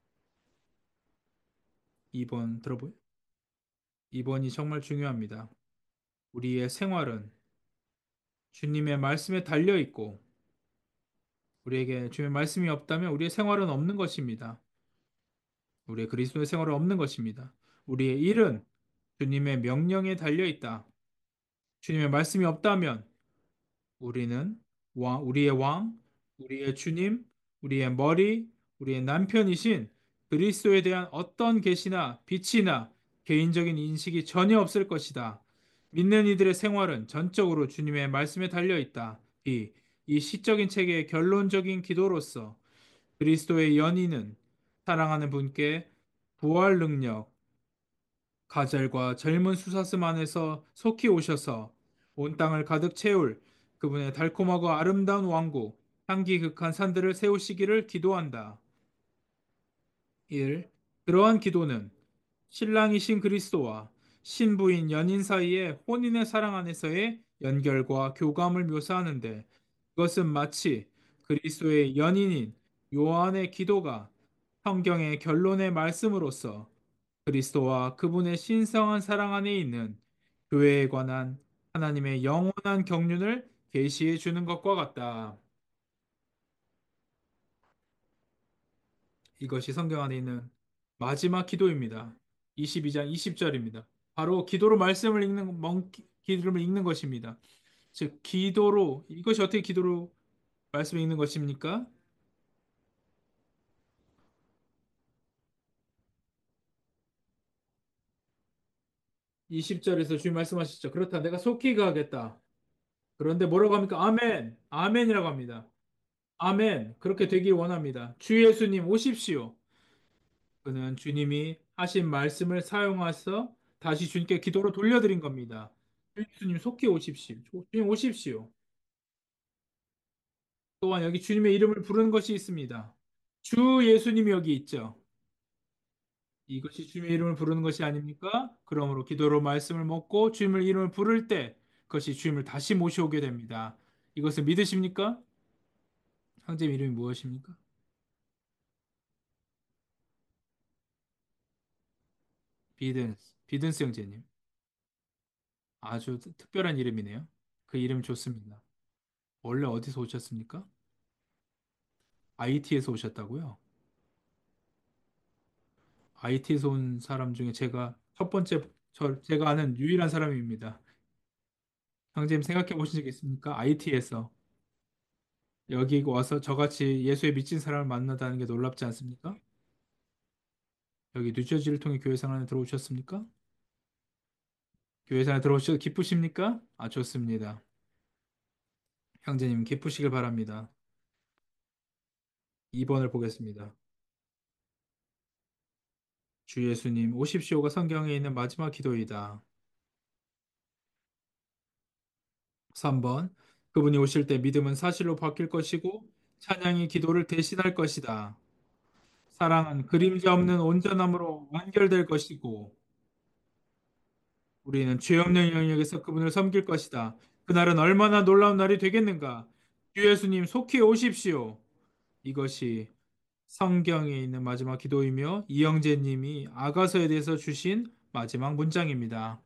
이 번 들어보, 이 번이 정말 중요합니다. 우리의 생활은 주님의 말씀에 달려 있고 우리에게 주님의 말씀이 없다면 우리의 생활은 없는 것입니다. 우리의 그리스도의 생활은 없는 것입니다. 우리의 일은 주님의 명령에 달려 있다. 주님의 말씀이 없다면 우리는 왕, 우리의 왕, 우리의 주님, 우리의 머리, 우리의 남편이신 그리스도에 대한 어떤 계시나 빛이나 개인적인 인식이 전혀 없을 것이다. 믿는 이들의 생활은 전적으로 주님의 말씀에 달려 있다. 이, 이 시적인 책의 결론적인 기도로서 그리스도의 연인은 사랑하는 분께 부활 능력, 가젤과 젊은 수사슴 안에서 속히 오셔서 온 땅을 가득 채울 그분의 달콤하고 아름다운 왕국, 향기 극한 산들을 세우시기를 기도한다. 일. 그러한 기도는 신랑이신 그리스도와 신부인 연인 사이의 혼인의 사랑 안에서의 연결과 교감을 묘사하는데 그것은 마치 그리스도의 연인인 요한의 기도가 성경의 결론의 말씀으로서 그리스도와 그분의 신성한 사랑 안에 있는 교회에 관한 하나님의 영원한 경륜을 계시해 주는 것과 같다. 이것이 성경 안에 있는 마지막 기도입니다. 이십이 장 이십 절입니다. 바로 기도로 말씀을 읽는 멍 기도를 읽는 것입니다. 즉 기도로 이것이 어떻게 기도로 말씀을 읽는 것입니까? 이십 절에서 주님 말씀하시죠. 그렇다 내가 속히 가겠다. 그런데 뭐라고 합니까? 아멘. 아멘이라고 합니다. 아멘. 그렇게 되길 원합니다. 주 예수님 오십시오. 그는 주님이 하신 말씀을 사용해서 다시 주님께 기도로 돌려드린 겁니다. 주 예수님 속히 오십시오. 주님 오십시오. 또한 여기 주님의 이름을 부르는 것이 있습니다. 주 예수님이 여기 있죠. 이것이 주님의 이름을 부르는 것이 아닙니까? 그러므로 기도로 말씀을 먹고 주님의 이름을 부를 때 그것이 주님을 다시 모셔오게 됩니다. 이것을 믿으십니까? 형제님 이름이 무엇입니까? 비든스, 비든스 형제님. 아주 특- 특별한 이름이네요. 그 이름 좋습니다. 원래 어디서 오셨습니까? 아이티에서 오셨다고요? 아이티에서 온 사람 중에 제가 첫 번째, 저, 제가 아는 유일한 사람입니다. 형제님 생각해 보신 적 있습니까? 아이티에서 여기 와서 저같이 예수에 미친 사람을 만나다는 게 놀랍지 않습니까? 여기 뉴저지를 통해 교회 생활에 들어오셨습니까? 교회 생활에 들어오셔서 기쁘십니까? 아, 좋습니다. 형제님 기쁘시길 바랍니다. 이 번을 보겠습니다. 주 예수님 오십시오가 성경에 있는 마지막 기도이다. 삼 번. 그분이 오실 때 믿음은 사실로 바뀔 것이고 찬양이 기도를 대신할 것이다. 사랑은 그림자 없는 온전함으로 완결될 것이고 우리는 죄 없는 영역에서 그분을 섬길 것이다. 그날은 얼마나 놀라운 날이 되겠는가? 주 예수님 속히 오십시오. 이것이 성경에 있는 마지막 기도이며 이영재 님이 아가서에 대해서 주신 마지막 문장입니다.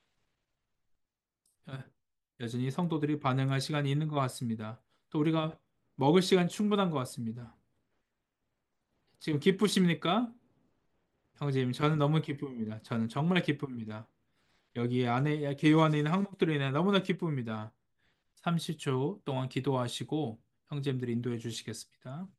예, 여전히 성도들이 반응할 시간이 있는 것 같습니다. 또 우리가 먹을 시간 충분한 것 같습니다. 지금 기쁘십니까? 형제님, 저는 너무 기쁩니다. 저는 정말 기쁩니다. 여기 안에, 개요 안에 있는 항목들로 인해 너무나 기쁩니다. 삼십 초 동안 기도하시고 형제님들 인도해 주시겠습니다.